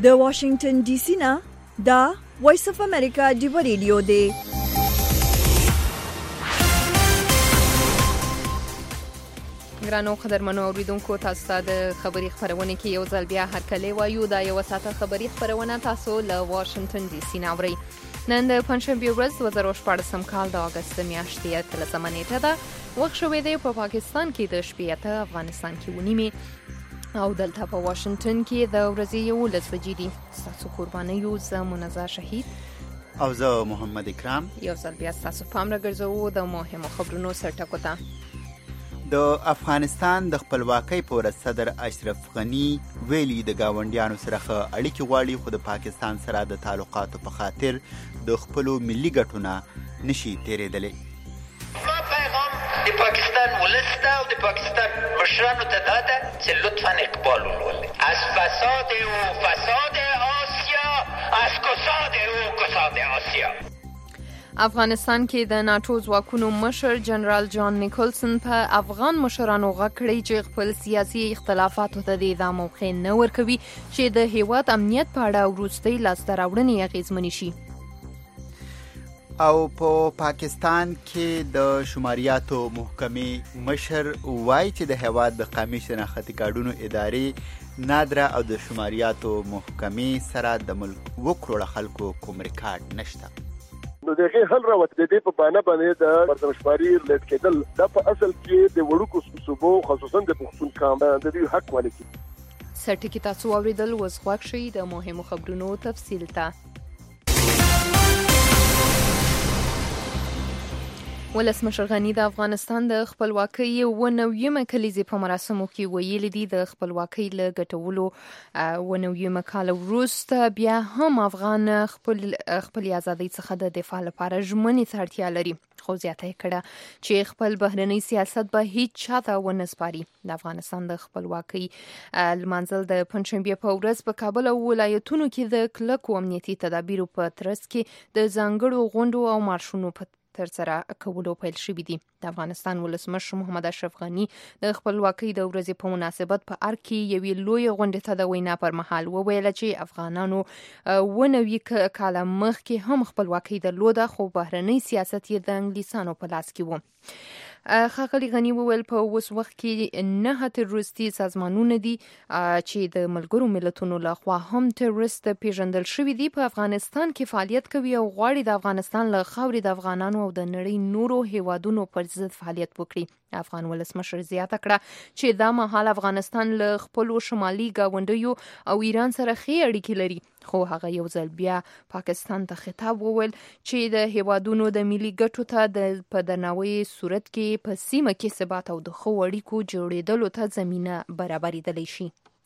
د واشنگټن ډي سي نه دا وایس اف امریکا دی ریډیو دی. ګرانو قدرمنو اوریدونکو، تاسو ته د خبري خبرونه کې یو ځل بیا هرکلی وایو. دا یو ساعته خبري خبرونه تاسو له واشنگټن ډي سي نه اورئ. نن د پنځشنبه ورځ 2014 کال د اگست میاشتې 13 نیټه ده. وخت شوی دی په پاکستان کې د شپې اته، افغانستان کې ونیمه او دلته په واشنگټن کې د ورځې 11 بجې دي. تاسو قرباني یو زه منزه شهید او زه محمد اکرام یو ځل بیا تاسو پام راګرځو د مهمو خبرونو سرټکو ته. د افغانستان د خپلواکۍ په ورځ صدر اشرف غني ویلي د گاونډیانو سره ښه اړیکې غواړي، خو د پاکستان سره د تعلقاتو په خاطر د خپلو ملي ګټو نه نشي تېرېدلی. پیغام د پاکستان ولس ته او د پاکستان مشرانو ته دا ده چې لطفا اقبال ولولئ از فساد آسیا، از کساد آسیا. افغانستان کې د ناتو ځواکونو مشر جنرال جان نیکولسن په افغان مشرانو غږ کړی چې خپل سیاسي اختلافاتو ته د موقع نه ورکوي چې د هیواد امنیت په اړه وروستۍ لاسته راوړنې اغیزمنې شي. او په پاکستان کې د شماریاتو محکمې مشر وایي چې د هیواد د قومي شناختي کارډونو ادارې نادره او د شماریاتو محکمې سره د ملک 2 کروڑه خلکو کوم ریکارډ نشته. نو دغه حل راوت د دې په بانه باندې د مردمشماري لیت کېدل دا په اصل کې د وړوکو صوبو خصوصا د پښتون قام د دې حق ولکې سرټکی تاسو اوریدل وز غوښ شي د مهمو خبرونو تفصیل ته. ولسمشر غني د افغانستان د خپلواکۍ 90مه کلیزې په مراسمو کې ویلي دي د خپلواکۍ له ګټولو 90مه کال وروسته بیا هم افغان خپل ازادۍ څخه د دفاع لپاره ژمنې ته اړتیا لري، خو زیاته یې کړه چې خپل بهرنی سیاست به هیڅ چاته ونه سپاري. د افغانستان د خپلواکۍ لمانځل د پنځشنبه په ورځ په کابل او ولایتونو کې د کلکو امنیتي تدابیرو په ترڅ کې د ځانګړو غونډو او مارشونو په ترسره کولو پیل شوي دي. د افغانستان ولسمشر محمد اشرف غني د خپلواکۍ د ورځې په مناسبت په ارګ کې یوې لویې غونډې ته د وینا پر مهال وویل چې افغانانو 90 کاله مخکې هم خپلواکۍ درلوده، خو بهرنی سیاست یې د انګلیسانو په لاس کې و. ښاغلي غني وویل په اوس وخت کې 9 تروریستي سازمانونه دي چې د ملګرو ملتونو لخوا هم تروریست پیژندل شوي دي، په افغانستان کې فعالیت کوي او غواړي د افغانستان له خاورې د افغانانو او د نړۍ نورو هیوادونو پر ضد فعالیت وکړي. افغان ولسمشر زیاته کړه چې دا مهال افغانستان له خپلو شمالي ګاونډیو او ایران سره ښې اړیکې لري، خو هغه یو ځل بیا پاکستان ته خطاب وویل چې د هیوادونو د ملي ګټو ته په درناوي صورت کې په سیمه کې ثبات او د ښو اړیکو جوړېدلو ته زمینه برابرېدلی شي.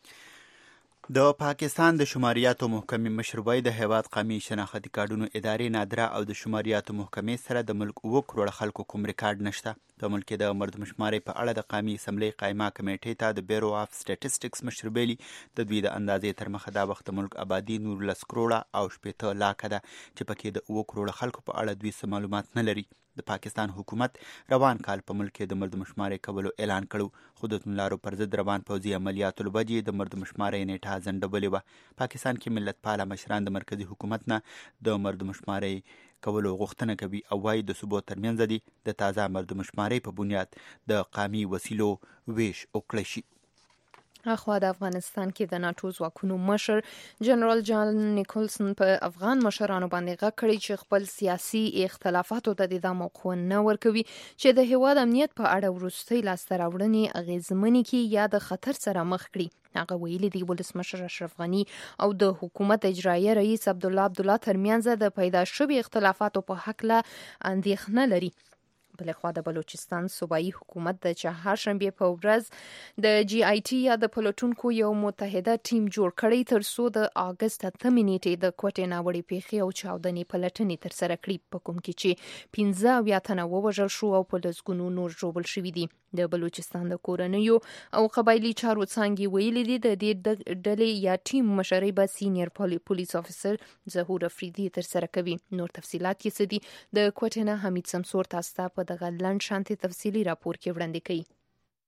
د پاکستان د شماریاتو محکمې مشر وایي د هیواد قومي شناختي کارډونو ادارې نادره او د شماریاتو محکمې سره د ملک 2 کروڑه خلکو کوم ریکارډ نشته. په ملک کې د مردمشمارۍ په اړه د قومي اسمبلۍ قایمه کمیټې ته د بیورو آف سټیټسټکس مشر ویلي د دوی د اندازې تر مخه دا وخت د ملک آبادي 19 کروڑه او 80 لاکه ده چې پکې د 2 کروڑه خلکو په اړه دوی څه معلومات نه لري. د پاکستان حکومت روان کال په ملک کې د مردمشمارۍ کولو اعلان کړو، خو د توندلارو پر ضد روان پوځي عملیاتو له وجې د مردمشمارۍ نیټه ځنډولې وه. پاکستان کې ملت پاله مشران د مرکزي حکومت نه د مردمشمارۍ کولو غوښتنه کوي او وايي د صوبو ترمنځ دي د تازه مردمشمارۍ په بنیاد د قومي وسیلو ویش وکړی شي. اخوا د افغانستان کې د ناتو ځواکونو مشر جنرال جان نیکولسن په افغان مشرانو باندې غږ کړی چې خپل سیاسي اختلافاتو ته د موقع نه ورکوي چې د هیواد امنیت په اړه وروستۍ لاسته راوړنې اغیزمنې کړي یا د خطر سره مخ کړي. هغه ویلي دی ولسمشر اشرف غني او د حکومت اجرایه رئیس عبدالله ترمنځ د پیدا شوي اختلافاتو په هکله اندېښنه لري. بلخوا د بلوچستان صوبایي حکومت د چهارشنبه په ورځ د جی آی ټي یا د پلټونکو یو متحده ټیم جوړ کړی تر څو د اگست 8 نیټې د کوټې ناوړې پیښې او چاودنې پلټنې تر سره کړي، په کوم کې چې 15 تنه ووژل شو او په لسګونو نور ژوبل شوي دي. د بلوچستان د کورنیو او قبایلي چارو څانګې ویلي دي د دې ډلې یا ټیم مشري به سینیئر پولیس افیسر ظهور افریدي تر سره کوي. نور تفصيلات یې څه دي د کوټې نه حمید سمسور تاسو ته په دغه لنډ شانتي تفصیلي راپور کې وړاندې کوي.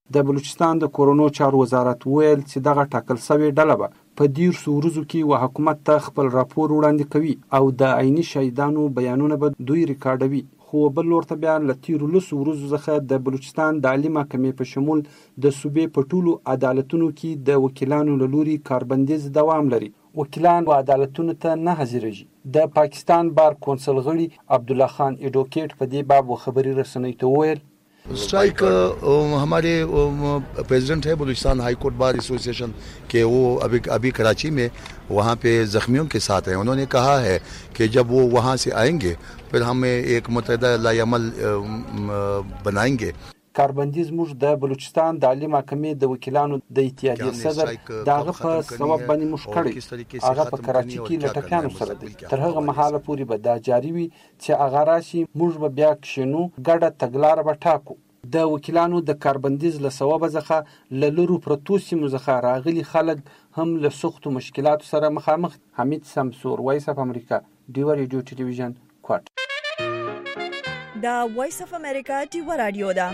د بلوچستان د کورونو چارو وزارت ویل چې دغه ټاکل شوې ډله به په 13 ورځو کې حکومت ته خپل راپور وړاندې کوي او د عیني شهیدانو بیانونه به دوی ریکارډوي. خو بل ورته بیا له 13 ورځو څخه د بلوچستان د عالی محکمې په شمول د صوبې په ټولو عدالتونو کې د وکیلانو له لوري کاربندیز دوام لري. وکیلان و عدالتونو ته نه حاضریږي. د پاکستان بار کونسل غړي عبدالله خان ایډوکیټ په دې باب خبري رسنیو ته وویل strike हमारे president है Balochistan High Court Bar Association के, वो अभी कराची में वहाँ पे ज़ख्मियों के साथ हैं. उन्होंने कहा है कि जब वो वहाँ से आएंगे फिर हमें एक मुतहदा लायमल बनाएंगे. کاربندیز موږ د بلوچستان د عالی محکمې د وکیلانو د اتحادیې صدر دغه په سبب باندې موږ کړی. هغه په کراچي کې له ټپیانو سره دی. تر هغه مهاله پورې به دا جاري وي چې هغه راشي، موږ به بیا کښینو، ګډه تګلاره به ټاکو. د وکیلانو د کاربندیز له سببه څخه له لرو پرتو سیمو څخه راغلي خلک هم له سختو مشکلاتو سره مخامخ. حمید سمسور، وایس اف امریکا، ډیوا ریډیو ټلویزیون، کوټ. دا وایس اف امریکا ډیوا رادیو ده.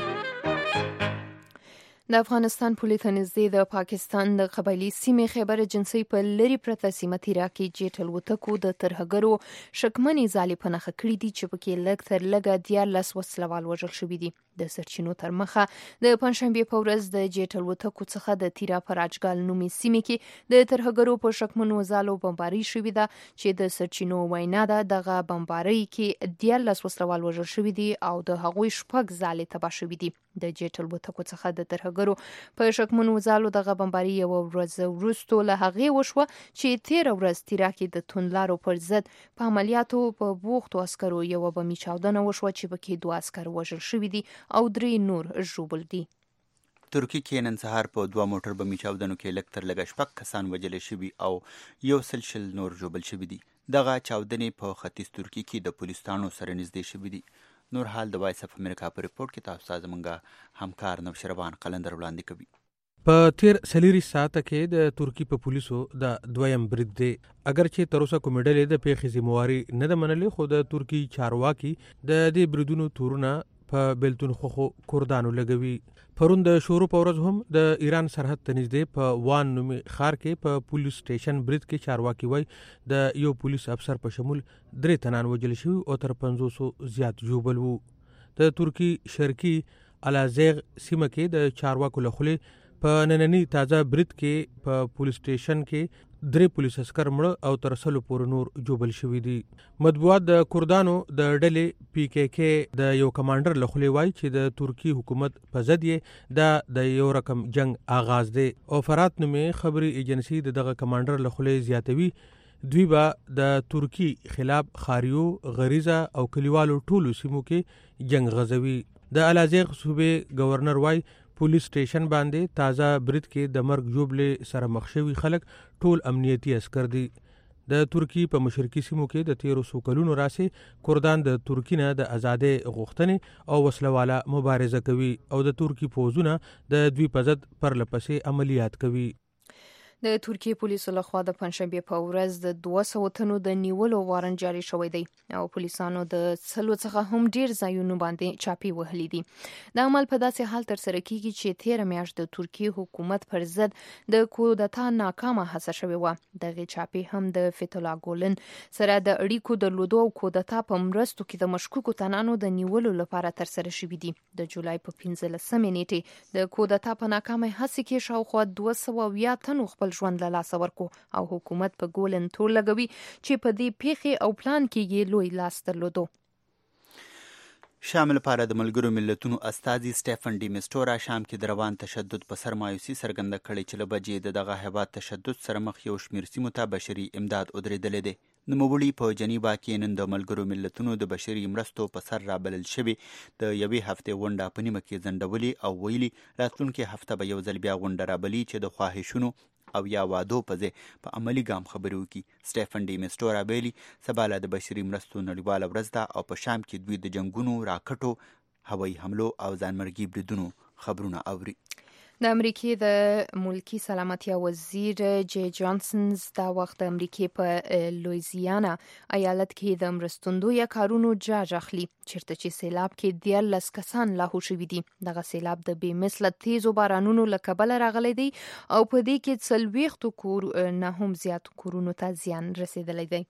د افغانستان پولې ته نږدې د پاکستان د قبایلي سیمې خیبر جنسي په لرې پرته سیمه تیرا کې جېټ الوتکو د ترهګرو شکمنې ځالې په نښه کړي دي چې پکې لږ تر لږه 14 وسلوال وژل شوي دي. د سرچینو تر مخه د پنځشنبې په ورځ د جېټ الوتکو څخه د تیرا پر اجګال نومي سیمې کې د ترهګرو په شکمنو ځالو بمباري شوې ده چې د سرچینو وینا ده دغه بمباري کې 14 وسلوال وژل شوي دي او د هغوی شپږ ځالې تباه شوي دي. د جېټ الوتکو څخه د ترهګرو په شکمنو ځالو دغه بمباري یو ورځ وروسته له هغې وشوه چې 13 ورځ تیرا کې د توندلارو پر ضد په عملیاتو په بوختو عسکرو یو بمي چاودنه وشوه چې پکې 2 عسکر وژل شوي دي او 3 نور ژوبل دي. ترکی کې نن سهار په 2 موټر بمي چاودنو کې لږ تر لږه 6 کسان وژل شوي او 100 نور ژوبل شوي دي. دغه چاودنې په ختیځ ترکی کې د پولیسانو سره نږدې شوي دي. نور حال د وایس اف امریکا په ریپورت کې تاسو ته زموږ همکار نوشروان قلندر وړاندې کوي. په تیر سلیری ساعته کې د ترکی په پولیسو د دویم برید دی. اگر چې تر اوسه کومې ډلې د پیښې ذمہواري نه ده منلې، خو د ترکی چارواکي د دې بریدونو تورونه په بیلتون خوخو کردانو لګوي. پرون د شورو په ورځ هم د ایران سرحد ته نږدې په وان نومي ښار کې په پولیس سټیشن برید کې چارواکي وای د یو پولیس افسر په شمول 3 تنان وژل شوي او تر 500 زیات ژوبل وو. د ترکی شرقي الازیغ سیمه کې د چارواکو له خولې په نننی تازه برید کې په پولیس سټیشن کې 3 پولیس عسكر مړه او تر 100 پورې نور جوبل شوي دي. مطبوعات د کردانو د ډلې پی کې کې د یو کمانډر له خولې وایي چې د ترکی حکومت په ضد یې د یو رقم جنگ آغاز دی او فرات نومې خبري ایجنسی دغه کمانډر له خولې زیاتوي دوی به د ترکی خلاف خاریو، غریزه او کلیوالو ټولو سیمو کې جنگ غزوي. د الازیغ صوبې گورنر وایي پولیس سټیشن باندې تازه برید کې د مرګ جوړلې سره مخ شوي خلک ټول امنیتي عسكر دي. د ترکی په مشرقي سیمو کې د 1300 کلونو راسې کردان د ترکی نه د ازادۍ غوښتنې او وسلواله مبارزه کوي او د ترکی فوجونه د دوی په ضد پرلپسې عملیات کوي. د ترکیه پولیسو لخوا د پنځشنبې په ورځ د 200 تنو د نیولو وارنټ جاری شوی دی او پولیسانو د څلو څخه هم ډیر ځایونو باندې چاپی وهلي دي. د عمل په داسې حال تر سره کیږي چې 13 میاشت د ترکیه حکومت پر ضد د کودتا ناکامه هڅه شوې و. دغه چاپی هم د فتولا ګولن سره د اړیکو درلودو او کودتا په مرستو کې د مشکوکو تنانو د نیولو لپاره تر سره شوې دي. د جولای په 15 نیټه د کودتا په ناکامه هڅه کې شاوخوا 200 تنو خپل ژوند له لاسه ورکو او حکومت په ګولن تور لګوي چې په دې پیښې او پلان کې یې لوی لاس درلودو. شام لپاره د ملګرو ملتونو استازي سټیفن ډي میسټورا شام کې د روان تشدد په سر مایوسي څرګنده کړې چې له بجې دغه هیواد تشدد سره مخ یو شمېر سیمو ته بشري امداد ودرېدلی دی. نوموړي په جنیوا کې نن د ملګرو ملتونو د بشري مرستو په سر رابلل شوي د یوې هفتې غونډه په نیمه کې ځنډولې او ویلي راتلونکې هفته به یو ځل بیا غونډه رابلي چې د خواهشونو او یا وعدو په ځای په عملي ګام خبرې وکړي. سټیفن ډي میسټورا ویلي سبا د بشري مرستو نړیواله ورځ ده او په شام کې دوی د جنګونو، راکټو، هوایي حملو او ځانمرګي بریدونو خبرونه اوري. د امریکای د ملکی سلامتیا وزیر جی جانسنز دا وخت د امریکای په لویزیانا ایالت کې د مرستندوی کارونو جاج اخلي چیرته چې سیلاب کې 14 کسان لاهو شوي دي. دغه سیلاب د بې مثله تیزو بارانونو له کبله راغلی دی او په دې کې 40 کور نه هم زیات کورونو ته زیان رسیدلی دی.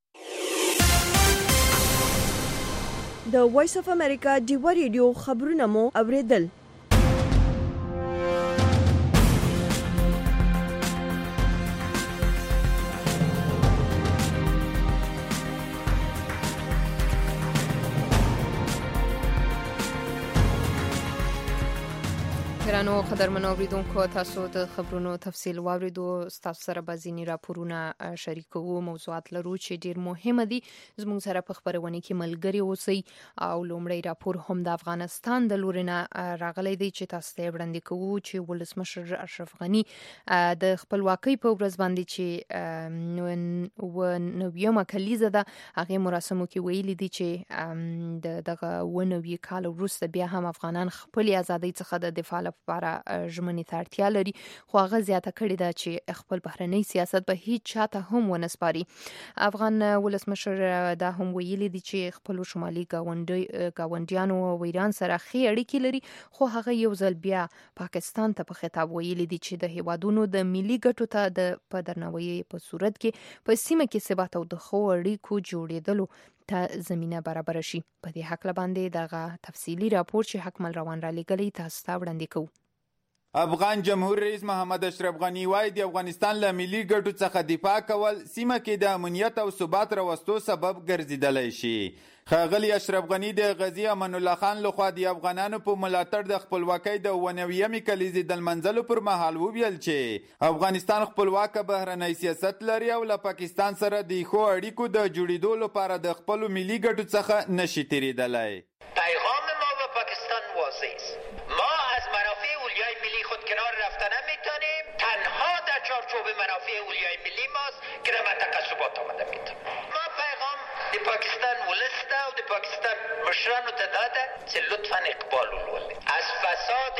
د وایس اف امریکا ډیوا ریډیو خبرونه مو اوریدل. ګرانو قدرمنو اوریدونکو تاسو د خبرونو تفصیل واوریدو. تاسو سره به ځینې راپورونه شریکوو موضوعات لرو چې ډیر مهمه دي. زموږ سره په خبرونه کې ملګری اوسئ او لومړی راپور هم د افغانستان د لورینه راغلی دی چې تاسو ته وړاندې کوو چې ولسمشر اشرف غنی د خپلواکۍ په ورځ باندې چې نویمه کلیزه ده هغه مراسمو کې ویلي دي چې دغه ونوي کال وروسته بیا هم افغانان خپل ازادۍ څخه د دفاع لپاره ژمنې ته اړتیا لري، خو هغه زیاته کړې ده چې خپل بهرنی سیاست به هیڅ چاته هم ونه سپاري. افغان ولسمشر دا هم ویلي دي چې خپل شمالي ګاونډیانو او ایران سره ښې اړیکې لري، خو هغه یو ځل بیا پاکستان ته په خطاب ویلي دي چې د هیوادونو د ملي ګټو ته د درناوي په صورت کې په سیمه کې ثبات او د ښو اړیکو جوړېدلو ته زمینه برابر شي. په دې حق باندې دغه تفصیلی راپور چې حکمل روان را لګلی تاسو ته وړاندې کوو. افغان جمهور رئیس محمد اشرف غنی وايي د افغانستان له ملي ګټو څخه دفاع کول سیمه کې د امنیت او ثبات راوستو سبب ګرځیدلی شي. ښاغلی اشرف غنی د غازی امان الله خان لخوا د افغانانو په ملاتړ د خپلواکۍ د 90مې کلیزې د لمانځلو پر مهال وویل چې افغانستان خپلواک بهرنی سیاست لري او له پاکستان سره د ښو اړیکو د جوړېدو لپاره د خپلو ملي ګټو څخه نشي تېرېدلی. پیغام ما به پاکستان واضح است. ما از منافع اولیای ملی خود کنار رفتن نمیتونیم. تنها در چارچوب منافع اولیای ملی ماست که در منطقه ثبات آمده میتونیم. ما پیغام د پاکستان ولست و د پاکستان مشرانو ته داده چې لطفا اقبال ولولي. از فساد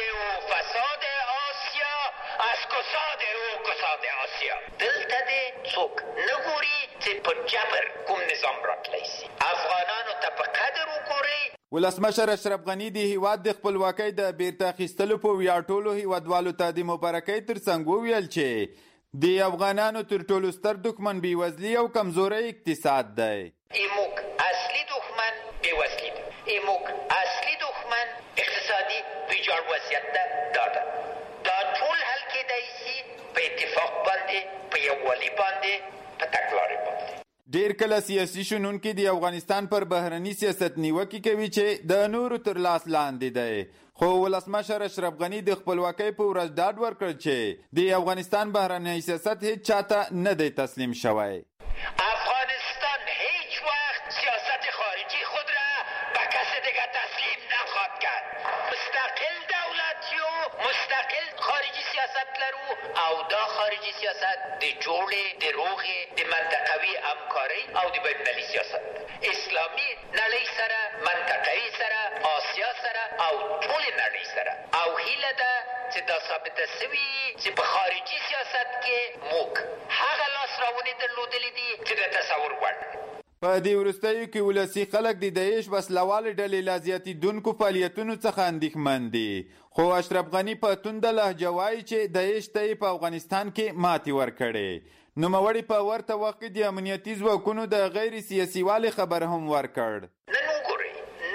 آسیا، از کساد آسیا دلته دې څوک نګوري چې په جبر کوم نظام راتلی سي. افغانانو ته په قدر وګورئ. ولسمشر اشرف غنی د هیواد د خپلواکۍ د بیرته اخیستلو په ویاړ ټولو هیوادوالو ته د مبارکۍ ترڅنګ وویل چې د افغانانو تر ټولو ستر دښمن بېوزلي او کمزوری اقتصاد دی. ایموک اصلی دښمن بېوزلي ده. ایموک اصلی دښمن اقتصادي ویجاړ وضعیت ده. دا ټول حل کېدای شي په اتفاق باندې، په یووالي باندې، په تګلارې باندې. ډیر کله سیاسي شنونکي د افغانستان پر بهرني سیاست نیوکې کوي چې د نورو تر لاس لاندې دی، خو ولسمشر اشرف غنی د خپلواکۍ په ورځ ډاډ ورکړ چې د افغانستان بهرنی سیاست هیڅ چاته نه دی تسلیم شوی. افغانستان هیچ وقت سیاست خارجی خود را به کسی دیگه تسلیم نخواهد کرد. مستقل دولتی و مستقل خارجی سیاست لرو او دا خارجی سیاست د جوړې د روغې د منطقوي همکارۍ او د بین‌المللي سیاست اسلامي نړۍ سره، منطقوي سره، آسیا سره او ټولې نړۍ سره. او هیله ده چې دا ثابته سوي چې په خارجي سیاست کې موږ هغه لاسراونې درلودلې دي چې د تصور وړ. په دې وروستیو کې ولسي خلک د داعش وسلوالې ډلې له زیاتېدونکو فعالیتونو څخه اندېښمن دي، خو اشرف غني په تونده لهجه وایي چې داعش ته یې په افغانستان کې ماتې ورکړې. نوموړي په ورته وخت کې د امنیتي ځواکونو د غیر سیاسي والي خبر هم ورکړ. نن وګورئ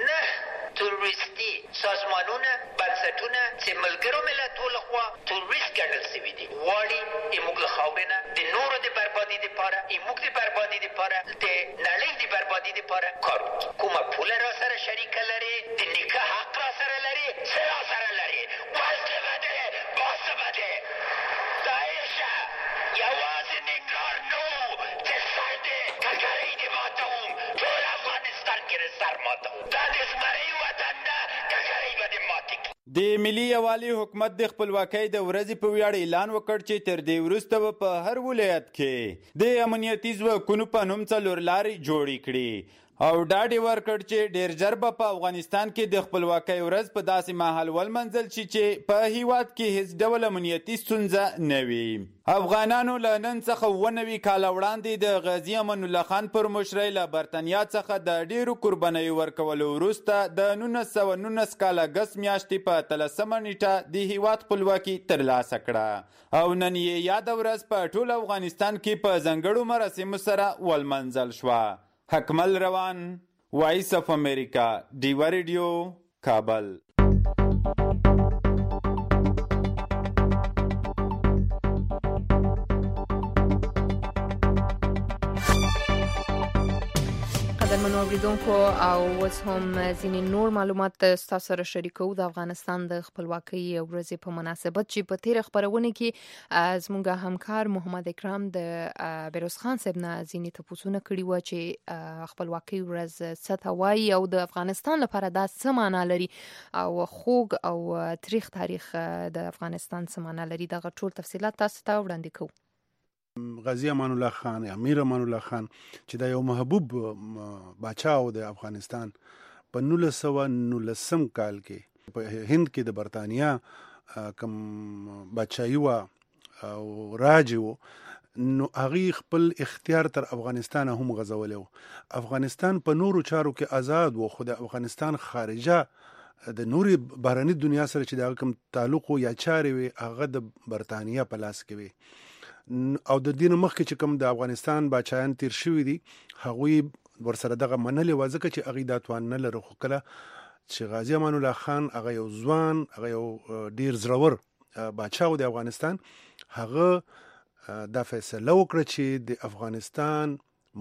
9 تروریستي سازمانونه، بنسټونه چې ملګرو ملتونو لخوا تروریست ګڼل شوي دي غواړي زموږ له خاورې نه د نورو د بربادۍ دپاره، زموږ د بربادۍ دپاره، د نړۍ د بربادۍ دپاره کار وکړي. کومه پوله را سره شریکه لري، د نکاح حق را سره لري، څه را سره لري، وزن به دی، باسه به دی. داعشه یوازې ننګرهار نه و چې سر دی ککرۍ دې ماتوم، ټول افغانستان کې سر ماتوم. دا د زمرۍ وطن ده، ککرۍ به دې ماتې کړي. د ملي یوالي حکومت د خپلواکۍ د ورځې په ویاړ اعلان وکړ چې تر دې وروسته به په هر ولایت کې د امنیتي ځواکونو په نوم 4 لارې جوړې کړي. او ډاډ ورکړ چې ډیر ژر به په افغانستان کې د خپلواکۍ ورځ په داسې مهال ولمنځل شي چې په هیواد کې هیڅ ډول امنیتي ستونزه نه وي. افغانانو له نن څخه 90 کاله وړاندې د غازي امان الله خان پر مشرۍ له برتانیا څخه د ډیرو قربانیو ورکولو وروسته د 1919 کال اګست میاشتې په 13 نیټه د هیواد خپلواکي ترلاسه کړه او نن یې یاد ورځ په ټول افغانستان کې په ځانګړو مراسمو سره ولمنځل شوه. حکمل روان، وایس اف امریکا، ډیوا ریډیو، کابل. قدرمنو اوریدونکو او اوس هم ځینې نور معلومات ستاسو سره شریکو د افغانستان د خپلواکۍ ورځې په مناسبت چې په تیره خپرونه کې زموږ همکار محمد اکرام د بیروز خان صاحب نه ځینې تپوسونه کړي وو چې خپلواکۍ ورځ څه ته وایي او د افغانستان لپاره دا څه معنا لري او خوږ او تاریخ د افغانستان څه معنا لري. دغه ټول تفصیلات تاسو ته وړاندې کوو. غازی امان الله خان یا امیر امان الله خان چې دا یو محبوب باچا و د افغانستان په 1919 کال کې په هند کې د برتانیا کم بادشاهي و او راج و نو هغه خپل اختیار تر افغانستان هم غزولی و. افغانستان په نورو چارو کې آزاد و خو د افغانستان خارجه د نوري بهرني دنیا سره چې دا کوم تعلق یا چارې وي هغه د برتانیا په لاس کې وي او د دین مخکې چې کوم د افغانستان بادشاهان تیر شوي دي هغوی ورسره دغه منلې وه ځکه چې هغوی دا توان نه لري خو کله چې غازي امان الله خان هغه یو ځوان هغه یو ډیر زړور بادشاه و د افغانستان هغه دا فیصله وکړه چې د افغانستان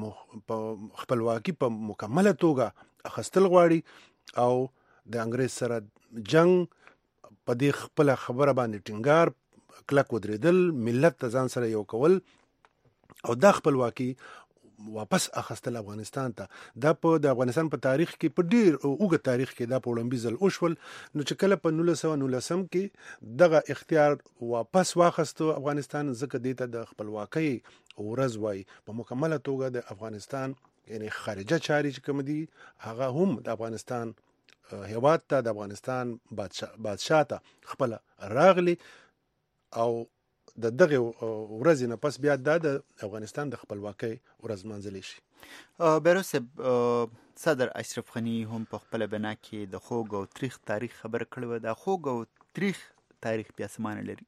خپلواکي په مکمله توګه اخیستل غواړي او د انګریز سره جنگ په دې خپله خبره باندې ټینګار کلک ودرېدل ملت ته ځان سره یو کول او دا خپلواکي واپس اخیستل افغانستان ته. دا په د افغانستان په تاریخ کې په ډیر اوږد تاریخ کې دا په وړاندې ځل وشول نو چې کله په 1919 کې دغه اختیار واپس واخیستو افغانستان ځکه دې ته د خپلواکۍ ورځ وایي. په مکمله توګه د افغانستان یعنی خارجه چارې چې کوم دي هغه هم د افغانستان هیواد ته د افغانستان بادشاه ته خپل راغلي او د دغه ورځې نه پس بیا د افغانستان د خپلواکۍ ورځ منځلې شي. بیروز صاحب صدر اشرف غني هم په خپل بنا کې د خوږ او تاریخ خبر کړی و. د خوږ او تاریخ بیا څه معنی لري؟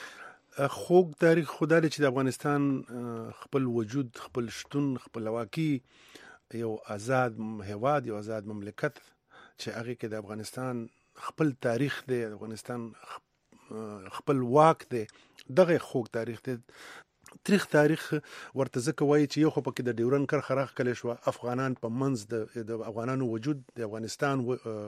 خوږ تاریخ خدا لري چې د افغانستان خپل وجود خپل شتون خپلواکي یو آزاد هیواد یو آزاد مملکت چې هغه کې د افغانستان خپل تاریخ دی د افغانستان خپل واک دی دغه خوږ تاریخ دی. تاریخ ورته ځکه وایي چې یو خو پکې د ډیورن کرښه راښکلې شوه افغانان په منځ د افغانانو وجود د افغانستان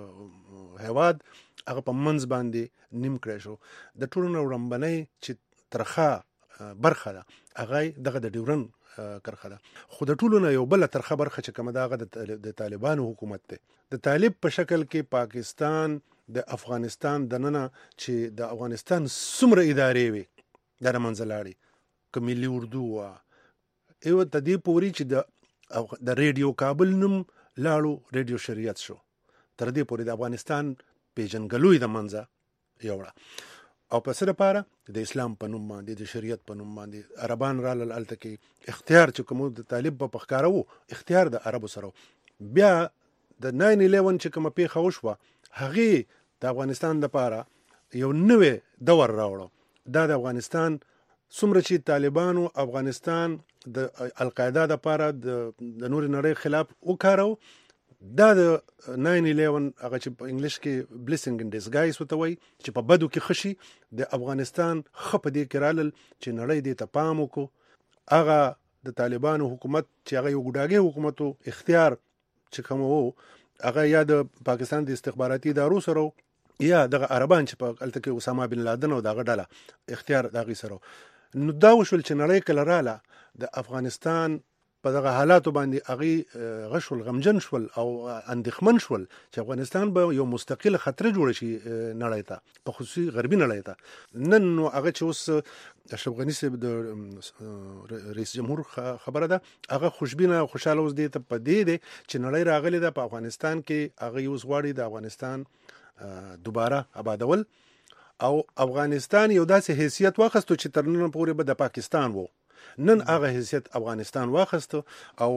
هیواد هغه په منځ باندې نیم کړی شو. د ټولو نه وړاندنۍ چې ترخه برخه ده هغه دغه د ډیورن کرښه ده خو د ټولو نه یو بله ترخه برخه چې کومه ده هغه د طالبانو حکومت دی. د طالب په شکل کې پاکستان د افغانستان د ننه چې د افغانستان څومره ادارې وي دا منځ لاړې که ملي اردو وه ایوه د دې پورې چې د ریډیو کابل نوم لاړو ریډیو شریعت شو تر دې پورې د افغانستان پیژنګلوی د منځه یوړه او په څه لپاره د اسلام په نوم باندې د شریعت په نوم باندې عربان رالل هلته کې اختیار چې کوم د طالب په ښکاره و اختیار د عربو سره بیا د 9/11 چې کومه پیښه وشوه هغې د افغانستان لپاره یو نوی دور راوړو. دا د افغانستان څومره چې طالبانو افغانستان د القاعده لپاره د نور نړۍ خلاف وکارو دا د 9/11 هغه چې په انګلیش کې بلیسنګ ان ډیسګایز وته وایي چې په بدو کې خشي د افغانستان خپ دې کرالل چې نړۍ دې ته پام وکړو هغه د طالبانو حکومت چې هغه یو ګډاګي حکومت اختیار چې کوم وو هغه یا د پاکستان د استخباراتي ادارو سره یا دغه عربان چې په هلته کې اسامه بن لادن او دغه ډله اختیار د هغوی سره نو دا وشول چې نړۍ کله راله د افغانستان په دغه حالاتو باندې هغه غشول غمجن شول او اندېښمن شول چې افغانستان به یو مستقل خطر جوړ شي نړۍ ته په خصوصي غربي نړۍ ته نن نو هغه چې اوس اشرف غنی صاحب د رئیس جمهور خبره ده هغه خوشبینه او خوشاله اوس دی ته په دې دی چې نړۍ راغلی ده په افغانستان کې هغه یو غواړي د افغانستان دوباره آبادول او افغانستان یو داسې حیثیت واخستو چې تر نن پورې به د پاکستان وو نن هغه حیثیت افغانستان واخست او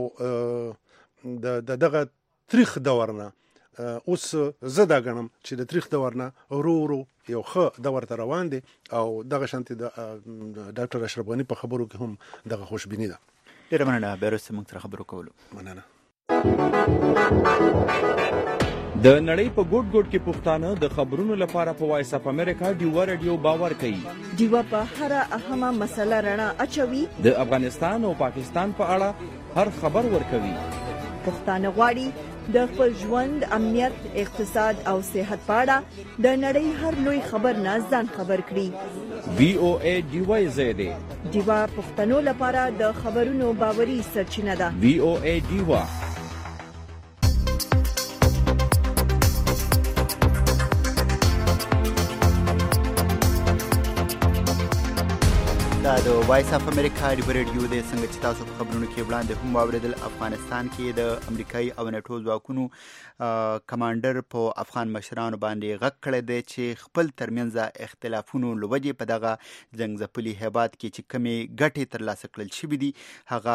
دغه تاریخ دورنه اوس زدا غنم چې د تاریخ دورنه ورو یو ښه دور ته روان دي او دغه شانتي د ډاکټر اشرف غنی په خبرو کې هم دغه خوشبینی ده. ډیره مننه بیرته موږ سره خبرو کولو. مننه. د نړۍ په ګوټ ګوټ کې پښتانه د خبرونو لپاره په وایس اف امریکا ډیوا رادیو باور کوي. ډیوا په هر اهمه مسله رڼا اچوي. د افغانستان او پاکستان په اړه هر خبر ورکوي. پښتانه غواړي د خپل ژوند، امنیت، اقتصاد او صحت په اړه د نړۍ هر لوی خبر نه ځان خبر کړي. وی او ای ډیوا زیاده. ډیوا پښتنو لپاره د خبرونو باوري سرچینه ده. وی او ای ډیوا. دا د وایس اف امریکا ډیوا رادیو د څنګه چې تاسو په خبرونو کې وړاندې هم واوریدل افغانستان کې د امریکایي او ناتو ځواکونو کمانډر په افغان مشرانو باندې غږ کړی دی چې خپل ترمنځ اختلافونو لوجې په دغه جنگ ځپلي هیواد کې چې کمې ګټې ترلاسه کړل شوي دي هغه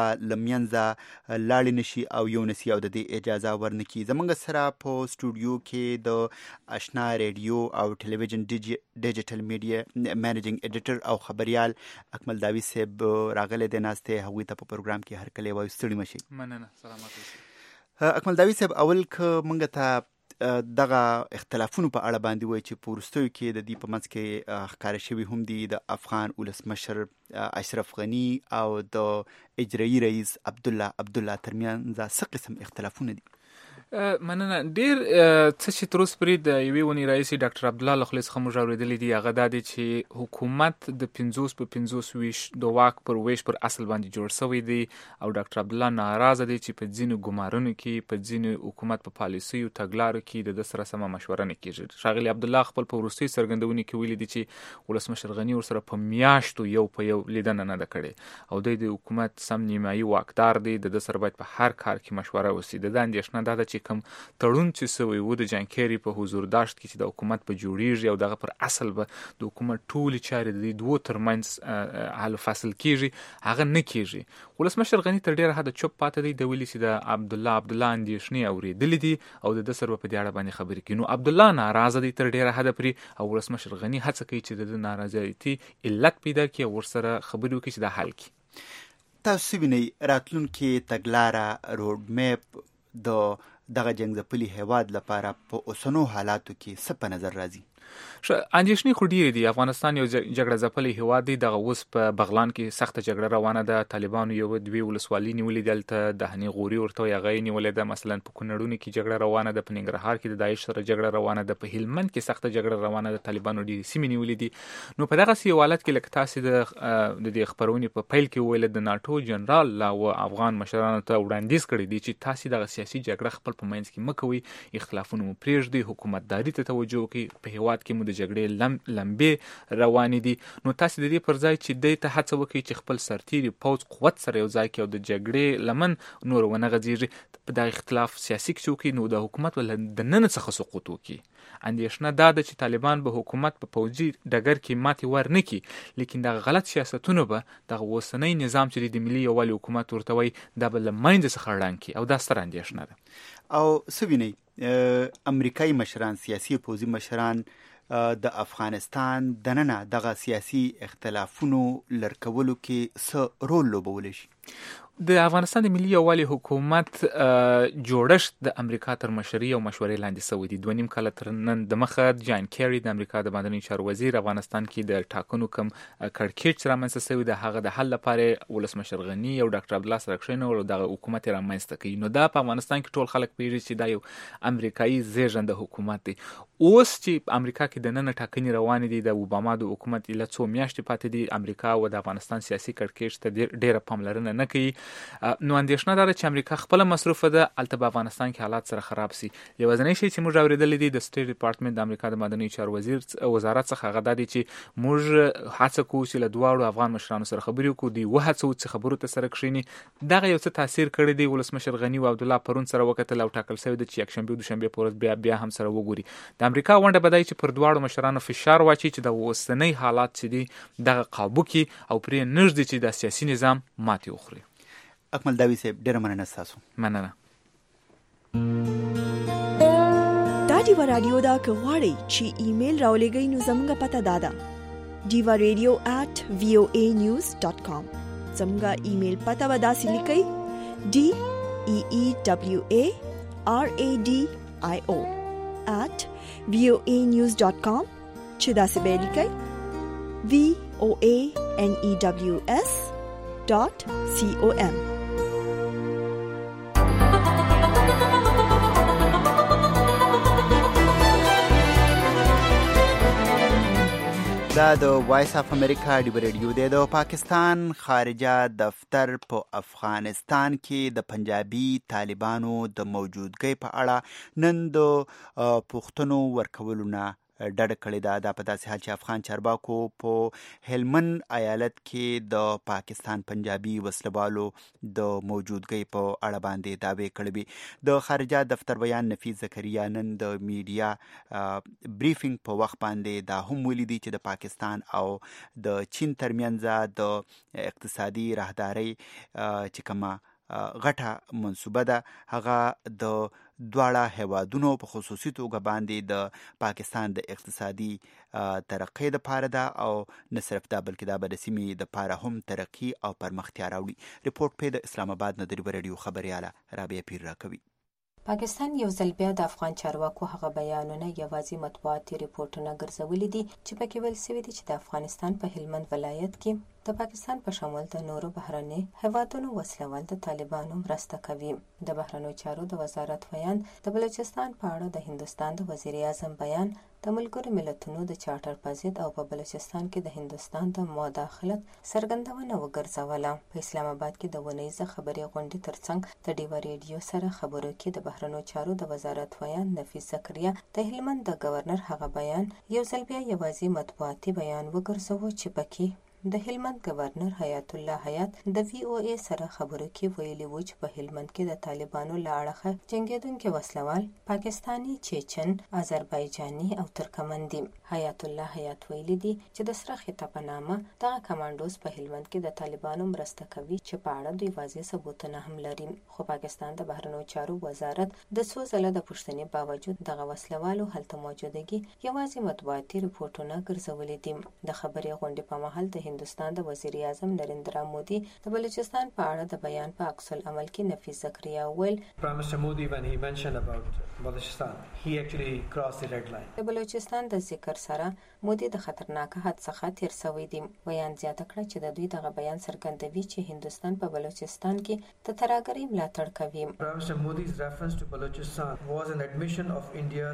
لمینځه لاړې نشي او یو نسي او د دې اجازه ورنکړي. زموږ سره په سټوډیو کې د آشنا ریډیو او ټلویزیون ډیجیټل میډیا منیجینګ ایډیټر او خبريال اکمل داوی صاحب راغله د ناسته هغوی ته په پروګرام کې هر کله وایو ستړي مشي. مننه. سلامات اوسئ. اکمل داوی صاحب اول که مونږ ته دغه اختلافونو په اړه باندې وایي چې په وروستیو کې د دې په منځ کې ښکاره شوي هم دي د افغان ولسمشر اشرف غنی او د اجرایي رئیس عبدالله ترمنځ څه قسم اختلافونه دي؟ مننه. ډیر څه چې تر اوسه پورې د یوې ونې رئیس ډاکټر عبدالله له خولې څخه موږ اورېدلي دي هغه دا دی چې حکومت د 50 په 50 ویش د واک پر ویش پر اصل باندې جوړ شوی دی او ډاکټر عبدالله ناراضه دی چې په ځینو ګمارونو کې په ځینو حکومت په پالیسیو تګلارو کې د سره سمه مشوره نه کیږي. ښاغلي عبدالله خپل په وروستي څرګندونې کې ویلي دي چې ولسمشر غنی ورسره په میاشتو یو په یو لیدنه نه ده کړې او د حکومت سم نیمایي واکدار دی د سره باید په هر کار کې مشوره وشي. د اندېښنه دا ده چې کوم تړون چې سوی و د جانکيري په حضور داشت کې چې د حکومت په جوړیږي او دغه پر اصل به د حکومت ټولې چارې د دوه ترمنځ حل فصل کیږي هغه نه کیږي. ولسمشر غنی تر ډیره حد چوپ پاتې دی د ویلي چې د عبدالله اندېښنې اورېدلې دي او د سر په دې اړه باندې خبرې کوي. نو عبدالله ناراضه دی تر ډیره حد پرې او ولسمشر غنی هڅه کوي چې د ناراضیتي علت پیدا کړي او ورسره خبرې وکړي چې دا حل کړي. تاسو وینئ راتلونکي تګلاره روډ میپ دغه جنگ ځپلي هیواد لپاره په اوسنو حالاتو کې څه په نظر راځي؟ اندېښنې خو ډېرې دي. افغانستان یو جګړه ځپلی هیواد دی. دغه اوس په بغلان کې سخته جګړه روانه ده. طالبانو یو دوی ولسوالي نیولې دلته د هني غوري ورته هغه نیولې ده. مثلا په کونړونو کې جګړه روانه ده. په ننګرهار کې د داعش سره جګړه روانه ده. په هلمند کې سخته جګړه روانه ده. طالبانو ډېرې سیمې نیولې دي. نو په دغه سی حالت کې لکه تاسو د دې خبرونې په پیل کې ویل د ناتو جنرال لا او افغان مشرانو ته وړاندیز کړی دی چې تاسو دغه سیاسي جګړه خپل په منځ کې مکوئ، اختلافونه مو پرېږدئ، حکومتداري ته توجه وکړئ. په هیواد کې مو د جګړې لمبې روانې دي. نو تاسو د دې پر ځای چې دې ته هڅه وکړئ چې خپل سرتیري پوځ قوت سره یو ځای کړئ او د جګړې لمن نور ونه غځېږي. په دا اختلاف سیاسي کې وکړي نو د حکومت ول د نن څخه سقوط وکړي. اندېښنه دا ده چې طالبان به حکومت په پوځي ډګر کې ماتې ورنکړي، لیکن دا غلط سیاستونه به د اوسنۍ نظام چې د ملي یووالي حکومت ورته وایي دا به له منځه څخه ړنګ کړي او دا ستره اندېښنه ده. او څه وینئ امریکایي مشران، سیاسي پوځي مشران د افغانستان دننه دغه سیاسي اختلافونو لړکولو کې څه رول لوبولی شي؟ د افغانستان د ملي یووالي حکومت جوړښت د امریکا تر مشرۍ او مشورې لاندې شوی دی. 2.5 کاله تر نن د مخه جان کیری د امریکا د بهرنیو چارو وزیر افغانستان کې د ټاکنو کم کړکېچ رامنځته شوی د هغه د حل لپاره ولسمشر غنی او ډاکټر عبدالله سره کښېنول او دغه حکومت رامنځته کړي. نو دا په افغانستان کې ټول خلک پیژني چې دا یو امریکایي زیږنده حکومت دی. اوس چې امریکا کې د نن ټاکنې روانې دي د اوباما د حکومت له څو میاشتې پاتې دي، امریکا او د افغانستان سیاسي کړکېچ ته ډېره پاملرنه نه کوي نو اندېښنه دا چې امریکا خپل مصرفه ده البته په افغانستان کې حالات سره خراب سي. یوازینی شی چې موږ اوریدل دي د سټیټ ډپارټمنټ د امریکا د مدني چارو وزارت څخه هغه د چې موږ هڅه کوو چې له دواړو افغان مشرانو سره خبرې وکړو دی وهڅو چې خبرو ته سره کښینی. دغه یو څه تاثیر کړی دی. ولسمشر غنی او عبد الله پرون سره وکتل او ټاکل شوی د چې یک شنبه او دوشنبه پورز بیا هم سره وګوري. د امریکا غونډه بدای چې پر دواړو مشرانو فشار واچي چې د اوسنۍ حالات چې دي دغه قابو کې او پرې نږدې چې د سیاسي نظام ماتې وخوري. اکمل داوی صاحب ډېره مننه تاسو. مننه. دا ډیوا رادیو دا که غواړئ چې ایمیل راولېږئ نو زموږ پته دا ده diva.radio@voanews.com. زموږ ایمیل پته به داسې لیکئ DEEWARADIO@voanews.com چې داسې به لیکئ voanews.com. دا د وایس اف امریکا ډیو ریډیو دی. د پاکستان خارجه دفتر په افغانستان کې د پنجابي طالبانو د موجودګۍ په اړه نن د پوښتنو ورکولو نه ډډه کړې ده. دا په داسې حال چې افغان چارواکو په هلمند ایالت کې د پاکستان پنجابي وسلوالو د موجودګۍ په اړه باندې دعوې کړې وي. د خارجه دفتر بیان نفیس زکریا نن د میډیا بریفینګ په وخت باندې دا هم ولیدي چې د پاکستان او د چین ترمنځ د اقتصادي راهدارۍ چې کومه غټه منصوبه ده هغه د دواړه هیوادونو په خصوصي توګه باندې د پاکستان د اقتصادي ترقۍ لپاره ده او نه صرف دا بلکې دا به د سیمې لپاره هم ترقي او پرمختیا راوړي. ریپورټ په د اسلام آباد نه د ریډیو خبرياله رابعه پیر راکوي. پاکستان یو ځل بیا د افغان چارواکو هغه بیانونه یوازې مطبوعاتي ریپورټونه ګرځولي دي چې پکې ویل شوي دي چې د افغانستان په هلمند ولایت کې د پاکستان په شمول د نورو بهرني هیوادونو وسلوال د طالبانو مرسته کوي. د بهرنیو چارو د وزارت بیان د بلوچستان په اړه د هندستان د وزیر اعظم بیان د ملګرو ملتونو د چارټر په ضد او په بلوچستان کې د هندستان د مداخلت څرګندونه وګرځوله. په اسلام آباد کې د ونیزه خبري غونډې ترڅنګ د ډیوا ریډیو سره خبرو کې د بهرنیو چارو د وزارت بیان نفیس زکریا د هلمند د گورنر هغه بیان یو ځل بیا یوازې مطبوعاتي بیان وګرځاوه چې پکې د هلمند گورنر حیات الله حیات د وی او ای سره خبرو کې ویلي و چې په هلمند کې د طالبانو له اړخه جنگیدونکو وسلوال پاکستانی، چیچن، آذربایجاني او ترکمن دي. حیات الله حیات ویلي دي چې د سره خطه په نامه دغه کمانډوز په هلمند کې د طالبانو مرسته کوي چې په اړه دوی واضح ثبوتونه هم لري. خو پاکستان د بهرنیو چارو وزارت د څو ځله د پوښتنې باوجود دغه وسلوالو هلته موجودګي یوازې مطبوعاتي ریپورټونه ګرځولي دي. د خبري غونډې په مهال د هندستان د وزیر اعظم نریندرا مودي د بلوچستان په اړه د بیان په عکس العمل کې نفیس زکریا ویل Prime Minister Modi when he mentioned about Balochistan he actually crossed the red line. د بلوچستان د ذکر سره مودي د خطرناک حد څخه تیر شوی دی. بیان زیاته کړه چې د دوی دغه بیان څرګندوي چې هندستان په بلوچستان کې د ترهګرۍ ملاتړ کوي. Prime Minister Modi's reference to Balochistan was an admission of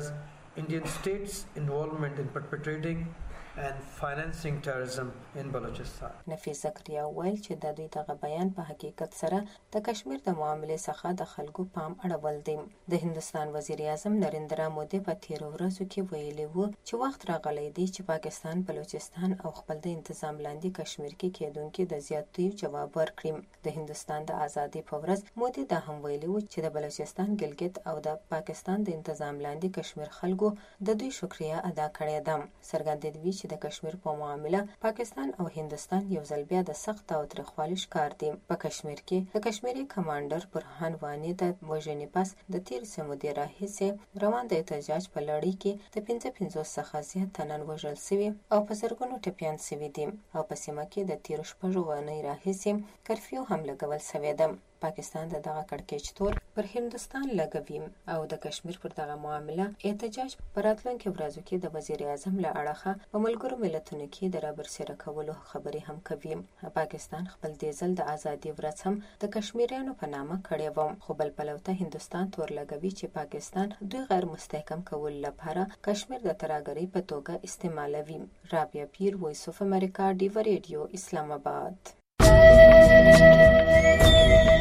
Indian state's involvement in perpetrating and financing terrorism in Balochistan. نفیس زکریا ویل چې د دوی دغه بیان په حقیقت سره د کشمیر د معاملې څخه د خلکو پام اړول دی. د هندستان وزیر اعظم نریندرا مودي په تیرو ورځو کې ویلي وو چې وخت راغلی دی چې پاکستان بلوچستان او خپل د انتظام لاندې کشمیر کې کېدونکو د زیاتیو جواب ورکړي. د هندستان د ازادۍ په ورځ مودي دا هم ویلي وو چې د بلوچستان ګلګت او د پاکستان د انتظام لاندې کشمیر خلکو د دوی شکریا ادا کړې ده. څرګندوي د کشمیر په معاملې پاکستان او هندستان یو ځل بیا د سخت او تریخوالي ښکار دي. په کشمیر کې د کشمیري کمانډر برهان وانی د وژنې پس د تیر سمودي راهیسې روان د احتجاج په لړۍ کې د 55 څخه زیات تنان وژل شوي او په زرګونو ټپیان شوي دي او په سیمه کې د تیر شپږ ونې راهیسې کرفیو هم لګول شوی ده. پاکستان دغه کړکېچ تور پر هندستان لګوي او د کشمیر پر دغه معاملې احتجاج پر راتلونکو ورځو کې د وزیر اعظم له اړخه په ملګرو ملتونو کې د رابرسېره کولو خبرې هم کوي. پاکستان خپل د ځل د ازادي ورځ هم د کشمیریانو په نامه کړی و، خو بل پلوته هندستان تور لګوي چې پاکستان دوی غیر مستحکم کول لپاره کشمیر د ترهګرۍ په توګه استعمالوي. رابعه پیر، وایس اف امریکا، ډیوا ریډیو، اسلام آباد.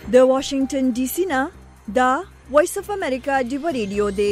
د واشنگټن ډي سي نه دا وایس اف امریکا ډیو ریډیو دی.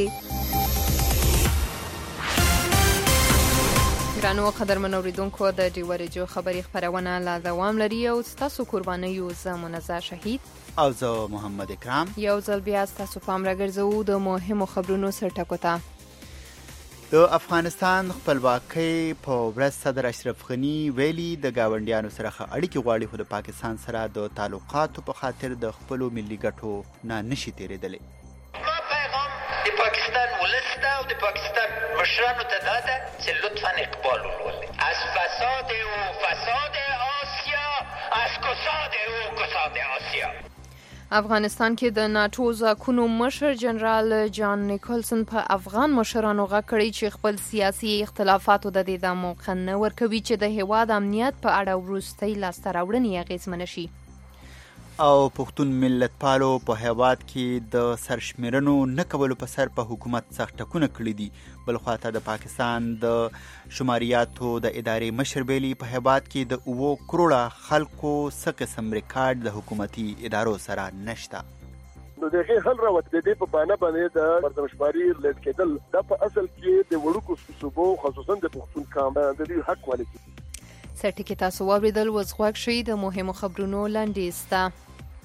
ګرانو قدرمنو اوریدونکو د ډیو ریډیو خبري خبرونه لا دوام لري او تاسو قرباني یو زمونږه شهید او زه محمد اکرام یو ځل بیا تاسو پام راګرځو د مهمو خبرونو سرټکو ته. د افغانستان خپلواکۍ په ورځ صدر اشرف غني ویلي د گاونډیانو سره اړیکې غواړي خو د پاکستان سره د تعلقاتو په خاطر د خپلو ملي ګټو نه نشي تیریدلی. ما پیغام د پاکستان ولس ته او د پاکستان مشرانو ته دا ده چې لطفا اقبال ولولئ از فساد آسیا از کساد آسیا. افغانستان کې د ناتو ځواکونو مشر جنرال جان نیکلسن په افغان مشرانو غږ کړی چې خپل سیاسي اختلافاتو د دې د موقع نه ورکوي چې د هیواد امنیت په اړه وروستۍ لاسته راوړنې اغېزمنه شي. او پښتون ملت پالو په هیواد کې د سرشمیرنو نه کولو په سر په حکومت سخت ټکونه کړي دي. بل خواته د پاکستان د شماریاتو د ادارې مشر بیلی په هیواد کې د 9 کروڑه خلکو څخه قسم ریکارډ د حکومتي ادارو سره نشته. نو دغه حل راوت د دې په باندې باندې د مردمشماري لټ کېدل د په اصل کې د وړوکو صوبو خصوصا د پښتون قام د دې حق ولري. سرټکی تاسو واوریدل وزغوښ شي د مهمو خبرونو لاندې